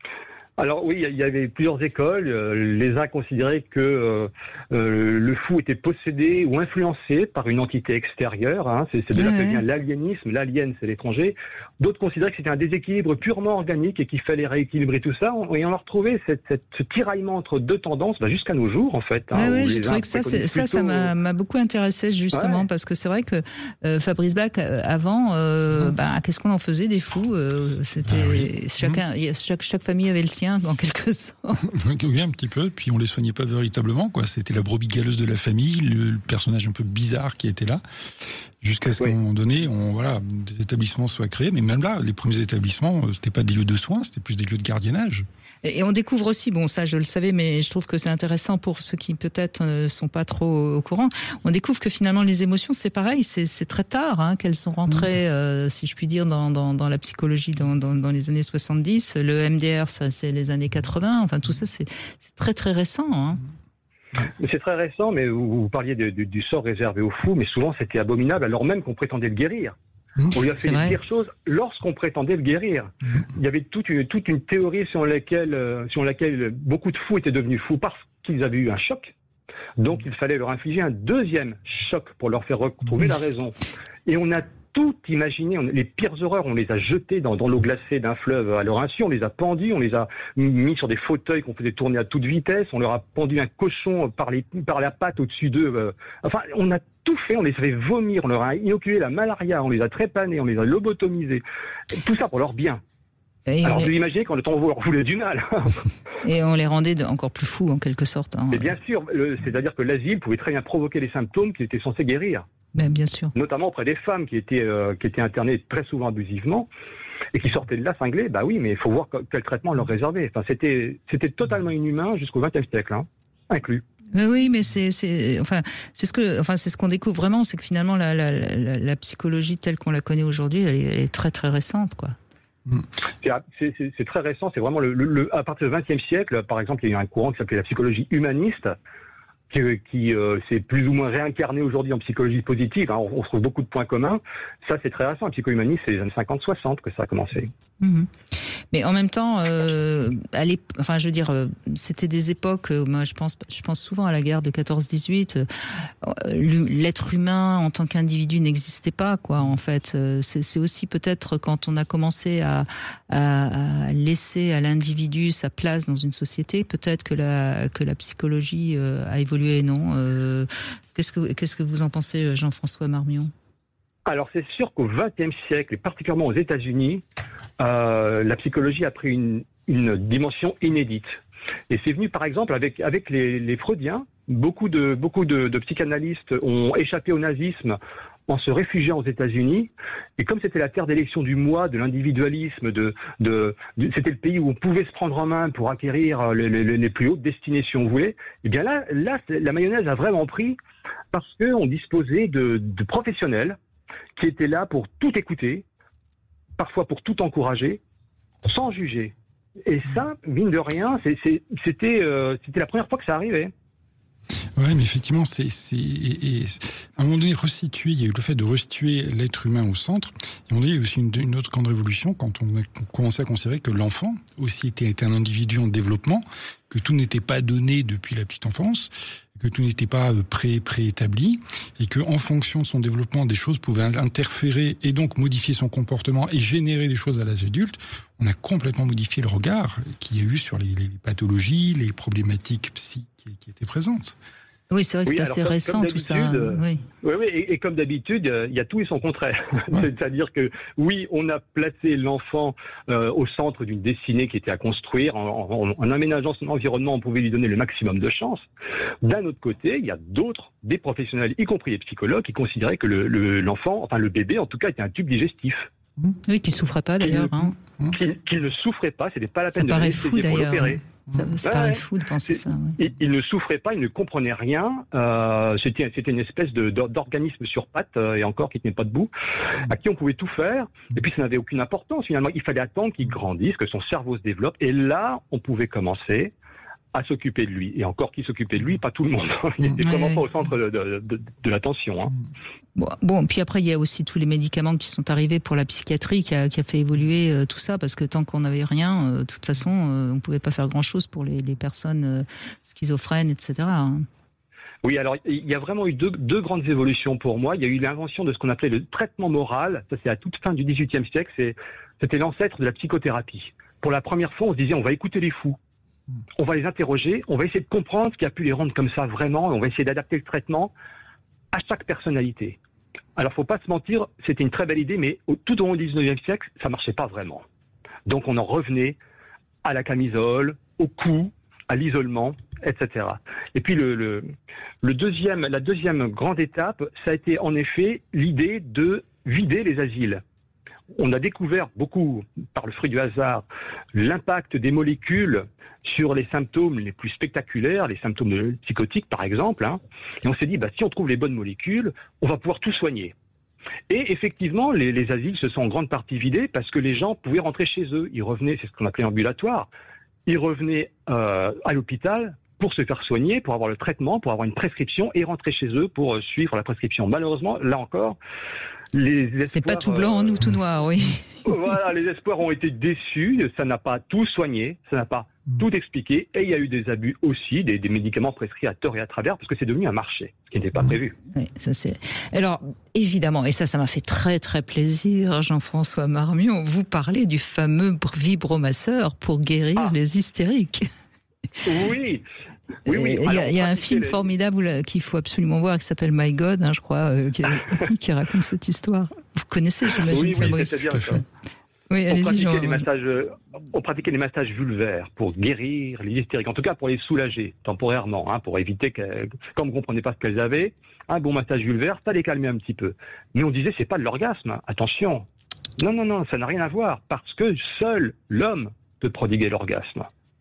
Alors oui, il y avait plusieurs écoles. Les uns considéraient que euh, euh, le fou était possédé ou influencé par une entité extérieure. Hein. C'est, c'est de là que vient l'aliénisme. L'alien, c'est l'étranger. D'autres considéraient que c'était un déséquilibre purement organique et qu'il fallait rééquilibrer tout ça. Et on a retrouvé cette, cette, ce tiraillement entre deux tendances bah, jusqu'à nos jours, en fait. Hein, oui, oui, j'ai trouvé que ça, c'est, ça, ça m'a, m'a beaucoup intéressé, justement, ouais. parce que c'est vrai que euh, Fabrice Bach, avant, euh, mmh. bah, qu'est-ce qu'on en faisait des fous euh, C'était ah, oui. chacun, mmh. chaque, chaque famille avait le sien. En quelque sorte. Oui, un petit peu. Puis on les soignait pas véritablement, quoi. C'était la brebis galeuse de la famille, le, le personnage un peu bizarre qui était là, jusqu'à ce oui. qu'à un moment donné, on, voilà, des établissements soient créés. Mais même là, les premiers établissements, c'était pas des lieux de soins, c'était plus des lieux de gardiennage. Et on découvre aussi, bon ça je le savais, mais je trouve que c'est intéressant pour ceux qui peut-être ne sont pas trop au courant, on découvre que finalement les émotions c'est pareil, c'est, c'est très tard hein, qu'elles sont rentrées, mmh. euh, si je puis dire, dans, dans, dans la psychologie dans, dans, dans les années soixante-dix, le M D R ça, c'est les années quatre-vingts, enfin tout ça c'est, c'est très très récent. Hein. C'est très récent, mais vous, vous parliez de, de, du sort réservé aux fous, mais souvent c'était abominable alors même qu'on prétendait le guérir. On lui a fait les pires choses lorsqu'on prétendait le guérir. Mmh. Il y avait toute une, toute une théorie sur laquelle, euh, sur laquelle beaucoup de fous étaient devenus fous parce qu'ils avaient eu un choc. Donc il fallait leur infliger un deuxième choc pour leur faire retrouver mmh. la raison. Et on a tout imaginé, on, les pires horreurs, on les a jetées dans, dans l'eau glacée d'un fleuve à leur insu, on les a pendus, on les a mis sur des fauteuils qu'on faisait tourner à toute vitesse, on leur a pendu un cochon par, les, par la patte au-dessus d'eux. Euh, enfin, on a tout fait, on les a fait vomir, on leur a inoculé la malaria, on les a trépanés, on les a lobotomisés. Tout ça pour leur bien. Et Alors, je vais imaginer qu'en temps, on leur voulait du mal. Et on les rendait encore plus fous, en quelque sorte. Hein. Mais bien sûr, le, c'est-à-dire que l'asile pouvait très bien provoquer les symptômes qui étaient censés guérir. Ben, bien sûr. Notamment auprès des femmes qui étaient, euh, qui étaient internées très souvent abusivement et qui sortaient de là cinglées. Bah oui, mais il faut voir quel traitement leur réserver. Enfin, c'était, c'était totalement inhumain jusqu'au vingtième siècle, hein, inclus. Mais oui, mais c'est, c'est, enfin, c'est ce que, enfin, c'est ce qu'on découvre vraiment, c'est que finalement la, la, la, la psychologie telle qu'on la connaît aujourd'hui, elle est, elle est très très récente, quoi. C'est, c'est, c'est très récent, c'est vraiment le, le, à partir du vingtième siècle, par exemple, il y a eu un courant qui s'appelait la psychologie humaniste, qui, qui euh, s'est plus ou moins réincarné aujourd'hui en psychologie positive. Hein, on, on trouve beaucoup de points communs. Ça, c'est très récent. La psychologie humaniste, c'est les années cinquante soixante que ça a commencé. Mmh. Mais en même temps, euh, allez, enfin, je veux dire, euh, c'était des époques. Euh, moi, je pense, je pense souvent à la guerre de quatorze dix-huit. Euh, l'être humain en tant qu'individu n'existait pas, quoi. En fait, euh, c'est, c'est aussi peut-être quand on a commencé à, à, à laisser à l'individu sa place dans une société, peut-être que la que la psychologie euh, a évolué, non euh, Qu'est-ce que qu'est-ce que vous en pensez, Jean-François Marmion ? Alors, c'est sûr qu'au vingtième siècle, et particulièrement aux États-Unis, euh, la psychologie a pris une, une dimension inédite. Et c'est venu, par exemple, avec, avec les, les Freudiens. Beaucoup de, beaucoup de, de psychanalystes ont échappé au nazisme en se réfugiant aux États-Unis. Et comme c'était la terre d'élection du moi, de l'individualisme, de, de, de, c'était le pays où on pouvait se prendre en main pour acquérir les, les, les plus hautes destinées, si on voulait, et bien là, là la mayonnaise a vraiment pris parce qu'on disposait de, de professionnels qui étaient là pour tout écouter, parfois pour tout encourager, sans juger. Et ça, mine de rien, c'est, c'est, c'était, euh, c'était la première fois que ça arrivait. Oui, mais effectivement, c'est, c'est, et, et, à un moment donné, resituer, il y a eu le fait de resituer l'être humain au centre. Et à un moment donné, il y a eu aussi une, une autre grande révolution quand on a commencé à considérer que l'enfant aussi était, était un individu en développement, que tout n'était pas donné depuis la petite enfance, que tout n'était pas pré, préétabli, et que en fonction de son développement, des choses pouvaient interférer et donc modifier son comportement et générer des choses à l'âge adulte. On a complètement modifié le regard qu'il y a eu sur les, les pathologies, les problématiques psychiques qui étaient présentes. Oui, c'est vrai que oui, c'est assez comme, récent comme tout ça. Oui, oui, oui et, et comme d'habitude, il y a tout et son contraire. Ouais. C'est-à-dire que oui, on a placé l'enfant euh, au centre d'une destinée qui était à construire. En, en, en aménageant son environnement, on pouvait lui donner le maximum de chance. D'un autre côté, il y a d'autres, des professionnels, y compris les psychologues, qui considéraient que le, le, l'enfant, enfin le bébé en tout cas, était un tube digestif. Oui, qui ne souffrait pas d'ailleurs. Qu'il, hein. qu'il, qu'il ne souffrait pas, c'était pas la peine ça de l'anesthésier pour l'opérer. Ça, ça ouais, paraît ouais. fou de penser c'est, ça. Ouais. Il, il ne souffrait pas, il ne comprenait rien. Euh, c'était, c'était une espèce de, d'organisme sur pattes, euh, et encore qui tenait pas debout, à qui on pouvait tout faire. Et puis ça n'avait aucune importance. Finalement, il fallait attendre qu'il grandisse, que son cerveau se développe. Et là, on pouvait commencer à s'occuper de lui. Et encore qui s'occupait de lui, pas tout le monde. Il n'était vraiment ouais. pas au centre de, de, de, de l'attention. Hein. Bon, bon, puis après, il y a aussi tous les médicaments qui sont arrivés pour la psychiatrie, qui a, qui a fait évoluer euh, tout ça, parce que tant qu'on n'avait rien, euh, de toute façon, euh, on ne pouvait pas faire grand-chose pour les, les personnes euh, schizophrènes, et cetera. Hein. Oui, alors il y a vraiment eu deux, deux grandes évolutions pour moi. Il y a eu l'invention de ce qu'on appelait le traitement moral. Ça, c'est à toute fin du dix-huitième siècle. C'est, c'était l'ancêtre de la psychothérapie. Pour la première fois, on se disait, on va écouter les fous. On va les interroger, on va essayer de comprendre ce qui a pu les rendre comme ça vraiment, et on va essayer d'adapter le traitement à chaque personnalité. Alors, faut pas se mentir, c'était une très belle idée, mais au, tout au long du dix-neuvième siècle, ça marchait pas vraiment. Donc, on en revenait à la camisole, au cou, à l'isolement, et cetera. Et puis, le, le, le deuxième, la deuxième grande étape, ça a été en effet l'idée de vider les asiles. On a découvert beaucoup, par le fruit du hasard, l'impact des molécules sur les symptômes les plus spectaculaires, les symptômes de psychotiques par exemple. Hein. Et on s'est dit, bah, si on trouve les bonnes molécules, on va pouvoir tout soigner. Et effectivement, les, les asiles se sont en grande partie vidés parce que les gens pouvaient rentrer chez eux. Ils revenaient, c'est ce qu'on appelait ambulatoire, ils revenaient euh, à l'hôpital pour se faire soigner, pour avoir le traitement, pour avoir une prescription et rentrer chez eux pour suivre la prescription. Malheureusement, là encore, les espoirs, c'est pas tout blanc euh, ou tout noir, oui. Voilà, les espoirs ont été déçus, ça n'a pas tout soigné, ça n'a pas mmh. tout expliqué, et il y a eu des abus aussi, des, des médicaments prescrits à tort et à travers, parce que c'est devenu un marché, ce qui n'était pas mmh. prévu. Oui, ça c'est. Alors, évidemment, et ça, ça m'a fait très très plaisir, Jean-François Marmion, vous parlez du fameux vibromasseur pour guérir ah. les hystériques. Oui. Oui, oui. Il y a, y a un film les... formidable qu'il faut absolument voir qui s'appelle My God, hein, je crois, euh, qui, qui raconte cette histoire. Vous connaissez, j'imagine, oui, Fabrice. Oui, c'est bien. Oui, on, pratiquait Jean... les massages, on pratiquait les massages vulvaires pour guérir les hystériques, en tout cas pour les soulager temporairement, hein, pour éviter que, quand on ne comprenait pas ce qu'elles avaient, un bon massage vulvaire, ça les calmait un petit peu. Mais on disait, c'est pas de l'orgasme, hein. Attention. Non, non, non, ça n'a rien à voir, parce que seul l'homme peut prodiguer l'orgasme.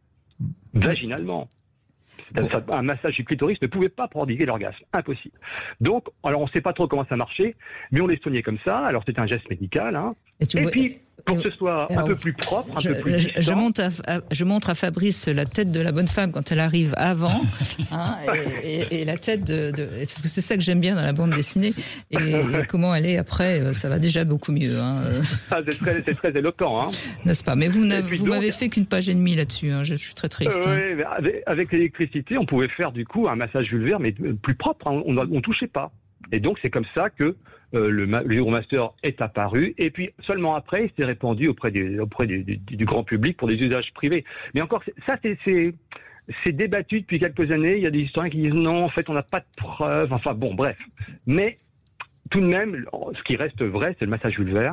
Vaginalement. Bon. Un massage du clitoris ne pouvait pas prodiguer l'orgasme. Impossible. Donc, alors on ne sait pas trop comment ça marchait, mais on les soignait comme ça. Alors c'était un geste médical. Hein. Et, et vois, puis, pour que ce soit alors, un peu plus propre, un je, peu plus je, distant, je, monte à, à, je montre à Fabrice la tête de la bonne femme quand elle arrive avant, hein, et, et, et la tête de, de... Parce que c'est ça que j'aime bien dans la bande dessinée. Et, et comment elle est après, ça va déjà beaucoup mieux. Hein. Ah, c'est, très, c'est très éloquent. Hein. N'est-ce pas? Mais vous, vous donc, m'avez fait qu'une page et demie là-dessus. Hein. Je, je suis très triste. Euh, hein. avec, avec l'électricité, on pouvait faire du coup un massage vulvaire, mais plus propre. Hein. On ne touchait pas. Et donc, c'est comme ça que euh, le, le vibromasseur est apparu. Et puis, seulement après, il s'est répandu auprès, des, auprès du, du, du grand public pour des usages privés. Mais encore, ça, c'est, c'est, c'est débattu depuis quelques années. Il y a des historiens qui disent non, en fait, on n'a pas de preuves. Enfin, bon, bref. Mais tout de même, ce qui reste vrai, c'est le massage vulvaire.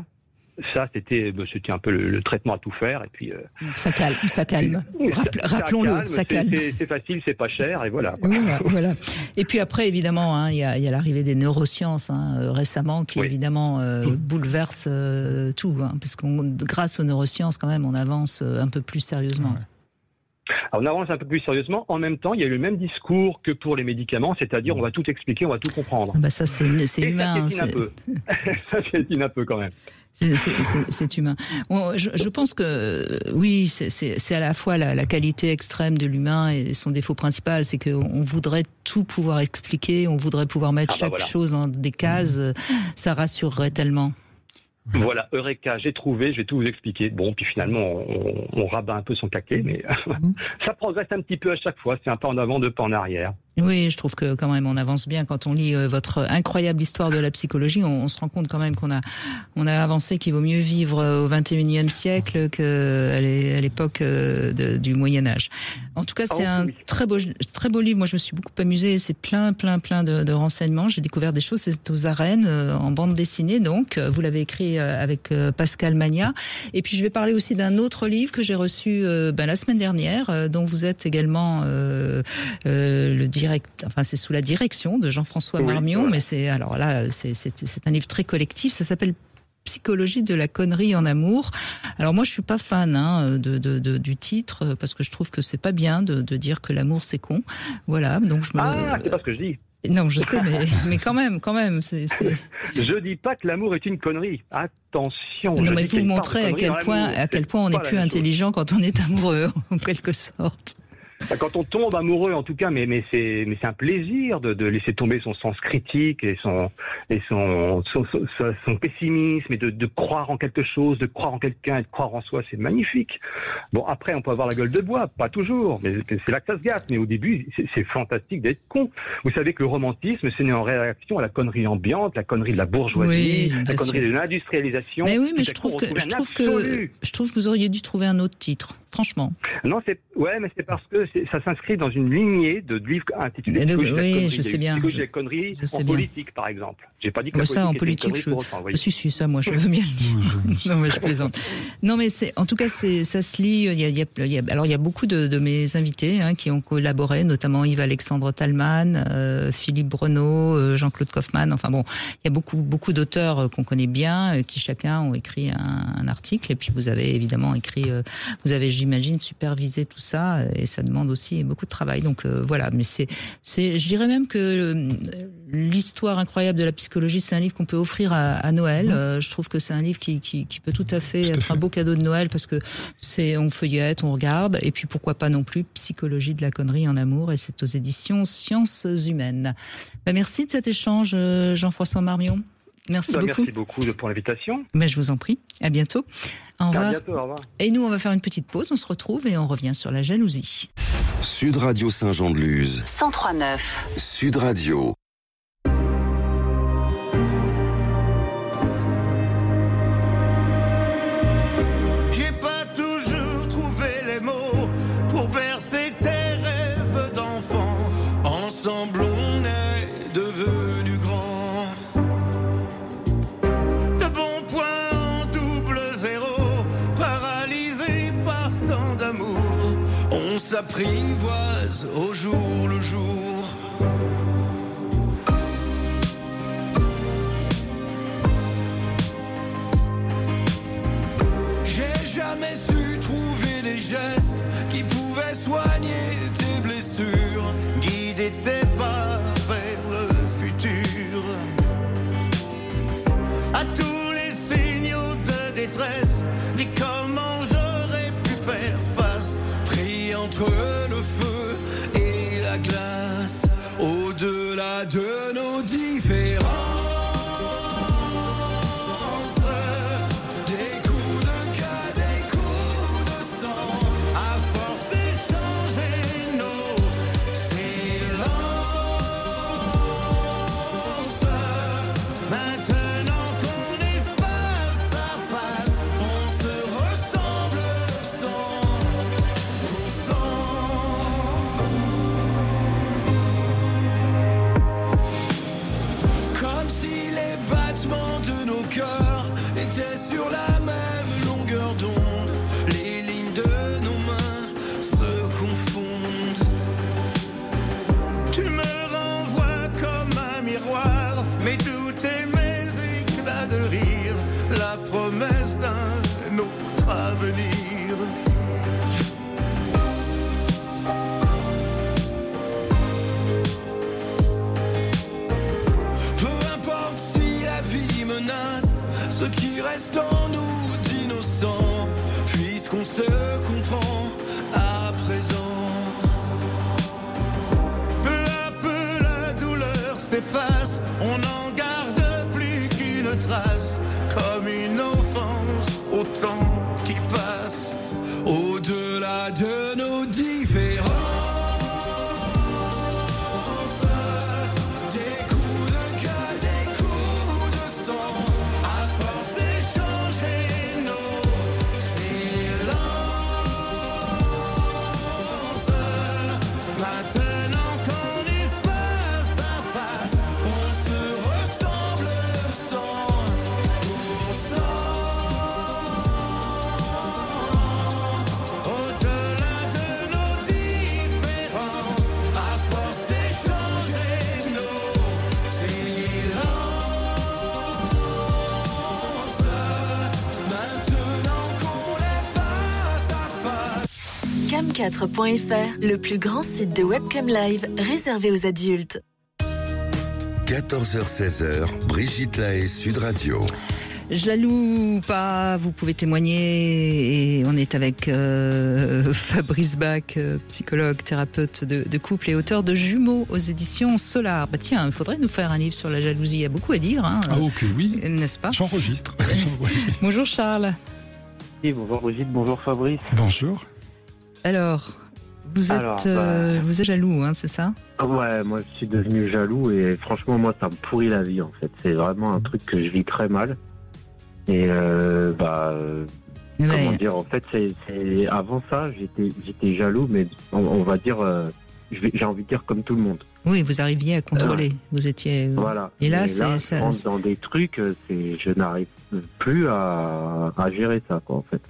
Ça, c'était, c'était un peu le, le traitement à tout faire. Et puis, euh, ça calme, ça calme. Rappel, ça, rappelons-le, calme, ça calme. C'est, c'est facile, c'est pas cher, et voilà. Voilà, voilà. Et puis après, évidemment, hein, il y a, il y a l'arrivée des neurosciences hein, euh, récemment, qui oui. évidemment euh, mmh. bouleverse euh, tout, hein, parce qu'on, grâce aux neurosciences, quand même, on avance euh, un peu plus sérieusement. Ouais. Alors on avance un peu plus sérieusement. En même temps, il y a eu le même discours que pour les médicaments, c'est-à-dire on va tout expliquer, on va tout comprendre. Ah bah ça, c'est, c'est Et humain. Ça piétine un peu. Ça piétine un peu quand même. C'est, c'est, c'est, c'est humain. Bon, je, je pense que oui, c'est, c'est, c'est à la fois la, la qualité extrême de l'humain et son défaut principal, c'est qu'on voudrait tout pouvoir expliquer, on voudrait pouvoir mettre ah bah chaque voilà. chose dans des cases. Mmh. Ça rassurerait tellement. Voilà, Eureka, j'ai trouvé, je vais tout vous expliquer. Bon, puis finalement, on, on rabat un peu son caquet, mais ça progresse un petit peu à chaque fois. C'est un pas en avant, deux pas en arrière. Oui, je trouve que quand même on avance bien quand on lit euh, votre incroyable histoire de la psychologie. On, on se rend compte quand même qu'on a on a avancé, qu'il vaut mieux vivre au vingt et unième siècle qu'à l'époque euh, de, du Moyen Âge. En tout cas, c'est oh, un oui. très beau très beau livre. Moi, je me suis beaucoup amusée. C'est plein plein plein de, de renseignements. J'ai découvert des choses. C'est aux arènes euh, en bande dessinée. Donc, vous l'avez écrit euh, avec euh, Pascal Magnat. Et puis, je vais parler aussi d'un autre livre que j'ai reçu euh, ben, la semaine dernière, euh, dont vous êtes également euh, euh, le directeur. Enfin, c'est sous la direction de Jean-François oui, Marmion, voilà. mais c'est alors là, c'est, c'est, c'est un livre très collectif. Ça s'appelle Psychologie de la connerie en amour. Alors moi, je suis pas fan hein, de, de, de, du titre parce que je trouve que c'est pas bien de, de dire que l'amour c'est con. Voilà, donc je me. Ah, c'est pas ce que je dis. Non, je sais, mais, mais quand même, quand même, c'est, c'est... Je dis pas que l'amour est une connerie. Attention. Non, mais vous montrez à quel point, à quel point on est plus intelligent quand on est amoureux, en quelque sorte. Quand on tombe amoureux, en tout cas, mais, mais c'est, mais c'est un plaisir de, de laisser tomber son sens critique et son, et son, son, son, son pessimisme et de, de croire en quelque chose, de croire en quelqu'un et de croire en soi, c'est magnifique. Bon, après, on peut avoir la gueule de bois, pas toujours, mais c'est là que ça se gâte. Mais au début, c'est, c'est fantastique d'être con. Vous savez que le romantisme, c'est né en réaction à la connerie ambiante, la connerie de la bourgeoisie, oui, la connerie sûr. de l'industrialisation. Mais oui, mais je trouve que, je trouve que, je trouve que vous auriez dû trouver un autre titre. Franchement. Non, c'est ouais, mais c'est parce que c'est, ça s'inscrit dans une lignée de livres intitulés Psychologie oui, de la connerie, je sais bien. Psychologie de la connerie en bien. politique, par exemple. J'ai pas dit que moi, la ça, en politique, politique, je... pour autant, ah, si, si, ça, moi, je veux bien le dire. non, mais je plaisante. Non, mais c'est, en tout cas, c'est, ça se lit. Il y a, il y a, il y a alors, il y a beaucoup de, de mes invités hein, qui ont collaboré, notamment Yves-Alexandre Talman, euh, Philippe Breneau, euh, Jean-Claude Kaufmann. Enfin bon, il y a beaucoup, beaucoup d'auteurs euh, qu'on connaît bien, euh, qui chacun ont écrit un, un article. Et puis, vous avez évidemment écrit, euh, vous avez, j'imagine, supervisé tout ça, et ça demande aussi beaucoup de travail. Donc euh, voilà, mais c'est, c'est, je dirais même que euh, l'histoire incroyable de la psychologie, c'est un livre qu'on peut offrir à, à Noël. Mmh. Euh, je trouve que c'est un livre qui, qui, qui peut tout à fait tout être à fait. un beau cadeau de Noël parce que c'est, on feuillette, on regarde, et puis pourquoi pas non plus Psychologie de la connerie en amour, et c'est aux éditions Sciences Humaines. Ben, merci de cet échange, Jean-François Marmion. Merci bah, beaucoup. Merci beaucoup pour l'invitation. Ben, je vous en prie. À bientôt. Au revoir. À bientôt, au revoir. Et nous, on va faire une petite pause. On se retrouve et on revient sur la jalousie. Sud Radio Saint-Jean-de-Luz. cent trois neuf. Sud Radio. J'ai pas toujours trouvé les mots pour bercer tes rêves d'enfant. Ensemble, on est devenus grands. On s'apprivoise au jour le jour. J'ai jamais su trouver les gestes qui pouvaient soigner tes blessures, guider tes pas vers le futur. À tous les signaux de détresse, dis comment j'aurais pu faire face. Entre le feu et la glace, au-delà de nos différences, des coups de cœur, des coups de sang, à force d'échanger nos silences. Maintenant qu'on est face à face, on se ressemble sans. Sans reste en nous d'innocents, puisqu'on se comprend à présent. Peu à peu la douleur s'efface, on n'en garde plus qu'une trace, comme une offense au temps qui passe, au-delà de nos différences. cam quatre point f r, le plus grand site de webcam live réservé aux adultes. quatorze heures seize, Brigitte Lahaie, Sud Radio. Jaloux ou pas, vous pouvez témoigner. Et on est avec euh, Fabrice Bach, psychologue, thérapeute de, de couple et auteur de Jumeaux aux éditions Solar. Bah tiens, il faudrait nous faire un livre sur la jalousie. Il y a beaucoup à dire. Hein, ah ok, oui. N'est-ce pas? J'enregistre. Bonjour Charles. Oui, bonjour Brigitte, bonjour Fabrice. Bonjour. Alors, vous êtes, Alors, bah... euh, vous êtes jaloux, hein, c'est ça? Ouais, moi je suis devenu jaloux et franchement moi ça me pourrit la vie en fait. C'est vraiment un truc que je vis très mal. Et euh, bah euh, ouais. Comment dire, en fait c'est, c'est... avant ça j'étais j'étais jaloux, mais on, on va dire euh, j'ai envie de dire comme tout le monde. Oui, vous arriviez à contrôler, euh, vous étiez. Voilà. Et là, et c'est là, ça. Je rentre dans des trucs, c'est je n'arrive plus à, à gérer ça quoi en fait.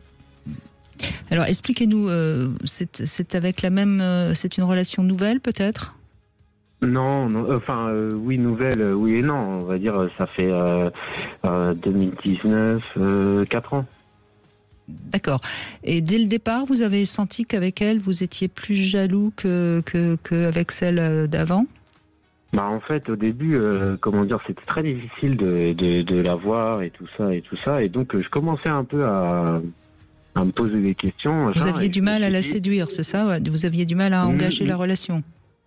Alors expliquez-nous, euh, c'est, c'est avec la même, euh, c'est une relation nouvelle peut-être? Non, non, enfin euh, oui nouvelle, euh, oui et non, on va dire ça fait euh, euh, deux mille dix-neuf, euh, quatre ans. D'accord. Et dès le départ, vous avez senti qu'avec elle, vous étiez plus jaloux que que qu'avec celle d'avant? Bah en fait au début, euh, comment dire, c'était très difficile de, de de la voir et tout ça et tout ça, et donc je commençais un peu à à me poser des questions. Vous aviez du mal à la séduire, c'est ça? Vous aviez du mal à engager mmh. la relation?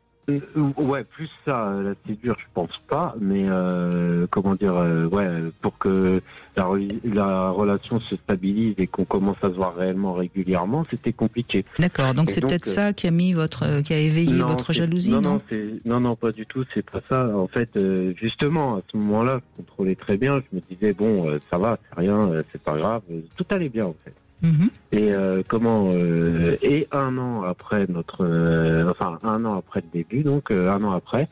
Ouais, plus ça, la séduire, je pense pas, mais euh, comment dire, euh, ouais, pour que la, la relation se stabilise et qu'on commence à se voir réellement régulièrement, c'était compliqué. D'accord, donc et c'est donc, peut-être euh, ça qui a mis votre, qui a éveillé non, votre jalousie, non? Non, non, c'est, non, non, pas du tout, c'est pas ça. En fait, euh, justement, à ce moment-là, je contrôlais très bien. Je me disais bon, euh, ça va, c'est rien, euh, c'est pas grave, tout allait bien en fait. Mmh. Et euh, comment euh, et un an après notre euh, enfin un an après le début, donc euh, un an après,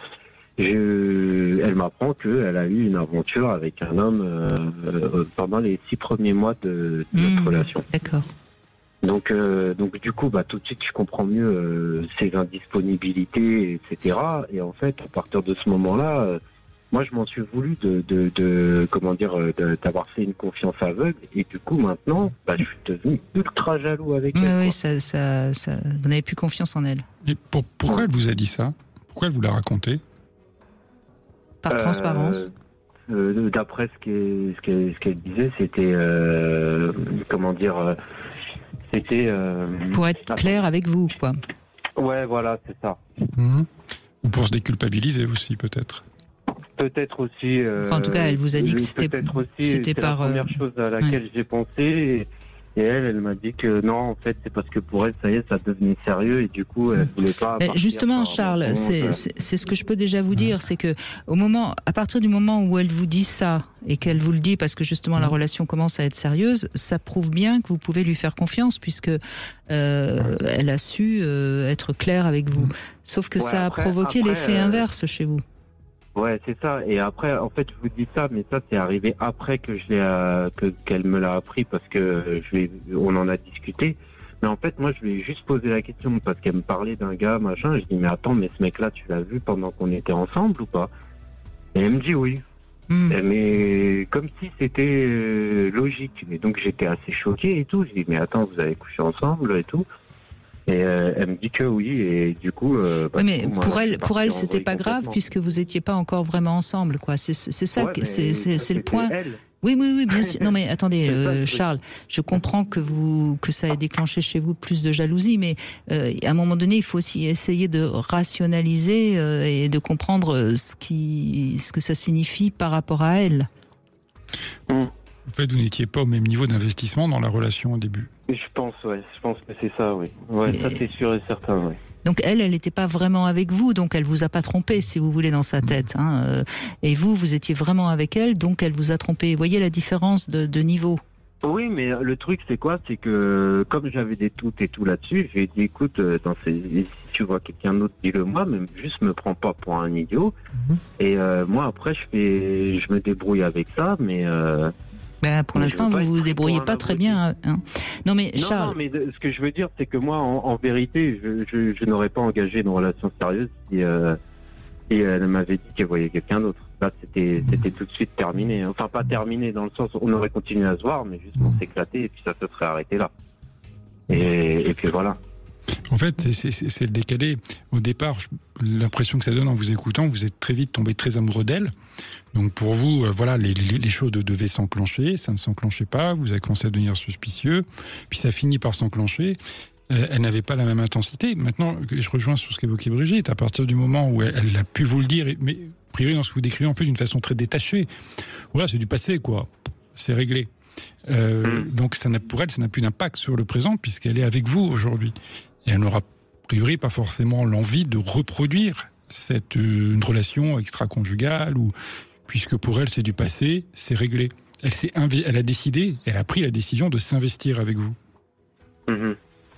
je, elle m'apprend qu'elle a eu une aventure avec un homme euh, euh, pendant les six premiers mois de, de mmh. notre relation. D'accord. Donc euh, donc du coup bah tout de suite je comprends mieux euh, ses indisponibilités, et cetera. Et en fait à partir de ce moment-là, euh, moi, je m'en suis voulu de, de, de comment dire, de, d'avoir fait une confiance aveugle, et du coup, maintenant, bah, je suis devenu ultra jaloux avec oui, elle. Oui, ça, ça, ça, vous n'avez plus confiance en elle. Et pour, pourquoi elle vous a dit ça? Pourquoi elle vous l'a raconté? Par euh, transparence. Euh, d'après ce qu'elle, ce qu'elle, ce qu'elle disait, c'était, euh, comment dire, euh, c'était. Euh, pour être clair avec vous, quoi. Ouais, voilà, c'est ça. Mmh. Ou pour se déculpabiliser aussi, peut-être. Peut-être aussi. Euh, enfin, en tout cas, elle vous a dit que c'était, peut-être aussi, c'était c'est par. la première chose à laquelle ouais. j'ai pensé. Et, et elle, elle m'a dit que non, en fait, c'est parce que pour elle, ça y est, ça devenait sérieux, et du coup, elle voulait pas. Justement, Charles, c'est, c'est, c'est ce que je peux déjà vous dire, c'est que au moment, à partir du moment où elle vous dit ça et qu'elle vous le dit parce que justement la relation commence à être sérieuse, ça prouve bien que vous pouvez lui faire confiance, puisque euh, elle a su euh, être claire avec vous. Sauf que ouais, ça a après, provoqué après, l'effet euh... inverse chez vous. Ouais, c'est ça. Et après, en fait, je vous dis ça, mais ça, c'est arrivé après que je l'ai, euh, que qu'elle me l'a appris, parce que je l'ai, on en a discuté. Mais en fait, moi, je lui ai juste posé la question parce qu'elle me parlait d'un gars, machin. Je dis mais attends, mais ce mec-là, tu l'as vu pendant qu'on était ensemble ou pas? Et elle me dit oui. Mmh. Mais comme si c'était euh, logique. Et donc j'étais assez choqué et tout. Je dis mais attends, vous avez couché ensemble et tout. Et euh, elle me dit que oui, et du coup. Euh, bah, oui, mais coup, moi, pour elle, pour elle, c'était pas grave puisque vous étiez pas encore vraiment ensemble, quoi. C'est, c'est ça, ouais, que, c'est, c'est, c'est le point. Elle. Oui, oui, oui, bien sûr. Non, mais attendez, euh, Charles, je comprends que vous que ça ait déclenché chez vous plus de jalousie, mais euh, à un moment donné, il faut aussi essayer de rationaliser euh, et de comprendre ce qui, ce que ça signifie par rapport à elle. Mmh. En fait, vous n'étiez pas au même niveau d'investissement dans la relation au début. Je pense, ouais. Je pense que c'est ça, oui. Ouais, et... ça c'est sûr et certain, oui. Donc elle, elle n'était pas vraiment avec vous, donc elle vous a pas trompé, si vous voulez, dans sa tête. Hein. Et vous, vous étiez vraiment avec elle, donc elle vous a trompé. Vous voyez la différence de, de niveau? Oui, mais le truc, c'est quoi? C'est que comme j'avais des doutes et tout là-dessus, j'ai dit, écoute, dans ces... si tu vois quelqu'un d'autre, dis-le moi, mais juste me prends pas pour un idiot. Mm-hmm. Et euh, moi, après, je fais, je me débrouille avec ça, mais... Euh... Ben, pour mais l'instant, vous vous débrouillez pas très bien. Hein. Non, mais non, Charles... non, mais ce que je veux dire, c'est que moi, en, en vérité, je, je, je n'aurais pas engagé une relation sérieuse si, euh, si elle m'avait dit qu'elle voyait quelqu'un d'autre. Là, c'était, c'était tout de suite terminé. Enfin, pas terminé dans le sens où on aurait continué à se voir, mais juste on s'éclatait et puis ça se serait arrêté là. Et, et puis voilà. En fait, c'est, c'est, c'est le décalé. Au départ, l'impression que ça donne en vous écoutant, vous êtes très vite tombé très amoureux d'elle. Donc pour vous, euh, voilà, les, les, les choses devaient s'enclencher, ça ne s'enclenchait pas, vous avez commencé à devenir suspicieux, puis ça finit par s'enclencher. Euh, elle n'avait pas la même intensité. Maintenant, je rejoins sur ce qu'évoquait Brigitte, à partir du moment où elle, elle a pu vous le dire, mais a priori dans ce que vous décrivez en plus d'une façon très détachée, voilà, c'est du passé, quoi, c'est réglé. Euh, donc ça n'a, pour elle, ça n'a plus d'impact sur le présent puisqu'elle est avec vous aujourd'hui. Et elle n'aura a priori pas forcément l'envie de reproduire cette euh, une relation extra-conjugale ou puisque pour elle c'est du passé, c'est réglé. Elle s'est inv- elle a décidé, elle a pris la décision de s'investir avec vous. Mmh.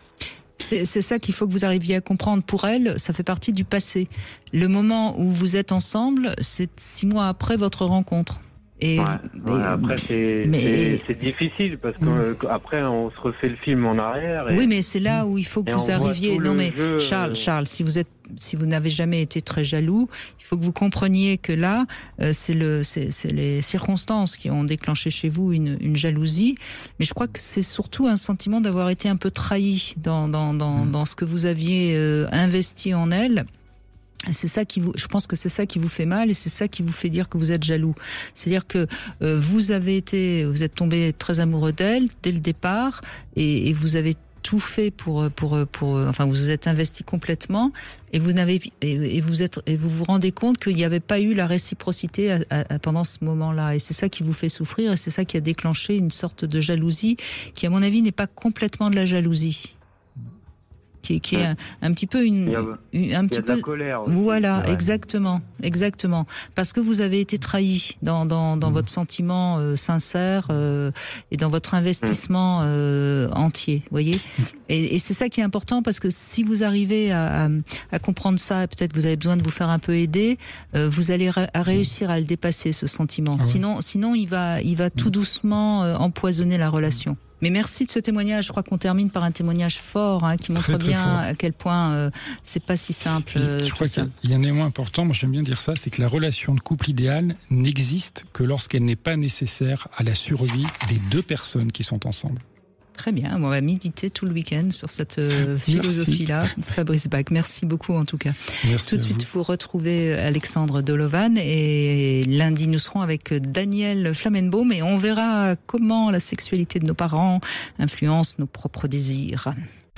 C'est, c'est ça qu'il faut que vous arriviez à comprendre. Pour elle, ça fait partie du passé. Le moment où vous êtes ensemble, c'est six mois après votre rencontre. Et, ouais, et, ouais, après c'est, mais, c'est, c'est difficile parce qu'après mmh. on se refait le film en arrière. Et, oui, mais c'est là où il faut que vous arriviez. Non mais jeu, Charles, euh... Charles, si vous êtes, si vous n'avez jamais été très jaloux, il faut que vous compreniez que là, euh, c'est le, c'est, c'est les circonstances qui ont déclenché chez vous une, une jalousie. Mais je crois que c'est surtout un sentiment d'avoir été un peu trahi dans dans dans, mmh. dans ce que vous aviez euh, investi en elle. C'est ça qui vous, je pense que c'est ça qui vous fait mal et c'est ça qui vous fait dire que vous êtes jaloux. C'est-à-dire que euh, vous avez été, vous êtes tombé très amoureux d'elle dès le départ et, et vous avez tout fait pour pour pour, enfin vous vous êtes investi complètement et vous n'avez et, et vous êtes et vous vous rendez compte qu'il n'y avait pas eu la réciprocité à, à, à pendant ce moment-là et c'est ça qui vous fait souffrir et c'est ça qui a déclenché une sorte de jalousie qui à mon avis n'est pas complètement de la jalousie. Qui est, qui est un, un petit peu une, il y a, une un il petit y a de peu la colère aussi. Voilà, ouais. exactement, exactement, parce que vous avez été trahi dans dans dans mmh. votre sentiment euh, sincère euh, et dans votre investissement euh, entier, voyez. Et, et c'est ça qui est important parce que si vous arrivez à, à, à comprendre ça, peut-être vous avez besoin de vous faire un peu aider, euh, vous allez ra- à réussir à le dépasser ce sentiment. Ah ouais. Sinon, sinon il va il va tout doucement euh, empoisonner la relation. Mais merci de ce témoignage. Je crois qu'on termine par un témoignage fort hein, qui montre très, très bien fort. À quel point euh, c'est pas si simple. Euh, je crois qu'il y a un élément important, moi j'aime bien dire ça, c'est que la relation de couple idéale n'existe que lorsqu'elle n'est pas nécessaire à la survie des deux personnes qui sont ensemble. Très bien, on va méditer tout le week-end sur cette euh, philosophie-là. Fabrice Bach, merci beaucoup en tout cas. Merci tout de suite, vous retrouvez Alexandre Dolovan et lundi, nous serons avec Daniel Flamenbaum et on verra comment la sexualité de nos parents influence nos propres désirs.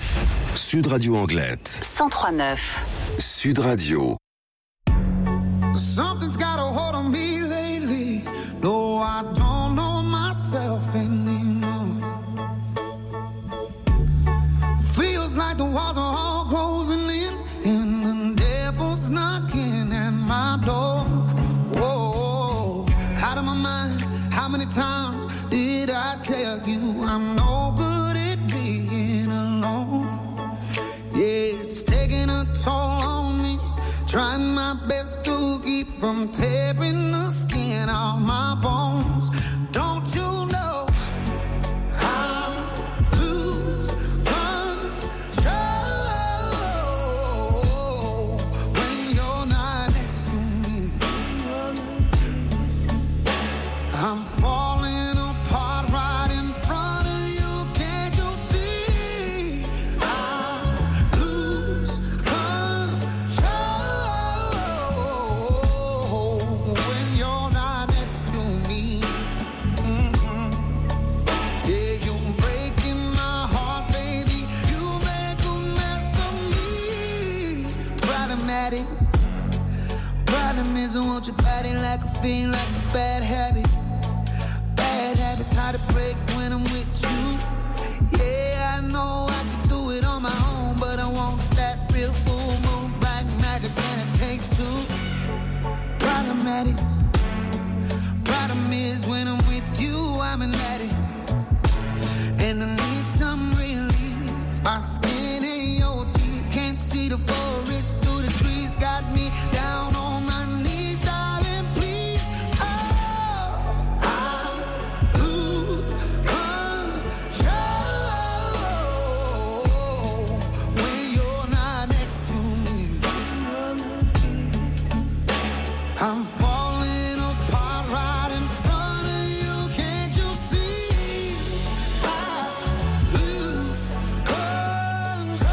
Sud Radio Anglette. cent trois neuf. Sud Radio. Something's got a hold on me lately. No, I don't know myself anymore. Feels like the walls are all closing in and the devil's knocking at my door. Whoa, out of my mind, how many times did I tell you I'm no good at being alone? Yeah, it's taking a toll on me, trying my best to keep from tearing the skin off my bones. Don't you know? I'm falling apart right in front of you. Can't you see? I lose control when you're not next to me. Mm. it. Problem is I want your body like a fiend, like a bad habit. Bad habits hard to break when I'm with you. Yeah, I know I can do it on my own, but I want that real full moon black magic and it takes two. Problematic. Problem is when I'm with you, I'm an addict. And I need some relief. My skin and your teeth can't see the forest through the trees. Got me down on my knees, darling, please. Oh, I lose control when you're not next to me. I'm falling apart right in front of you. Can't you see? I lose control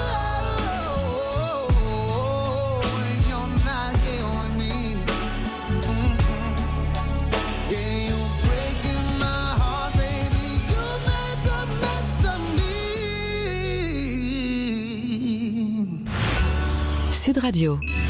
when you're not here with me. Mm-hmm. Yeah, you're breaking my heart, baby. You make a mess of me. Sud Radio.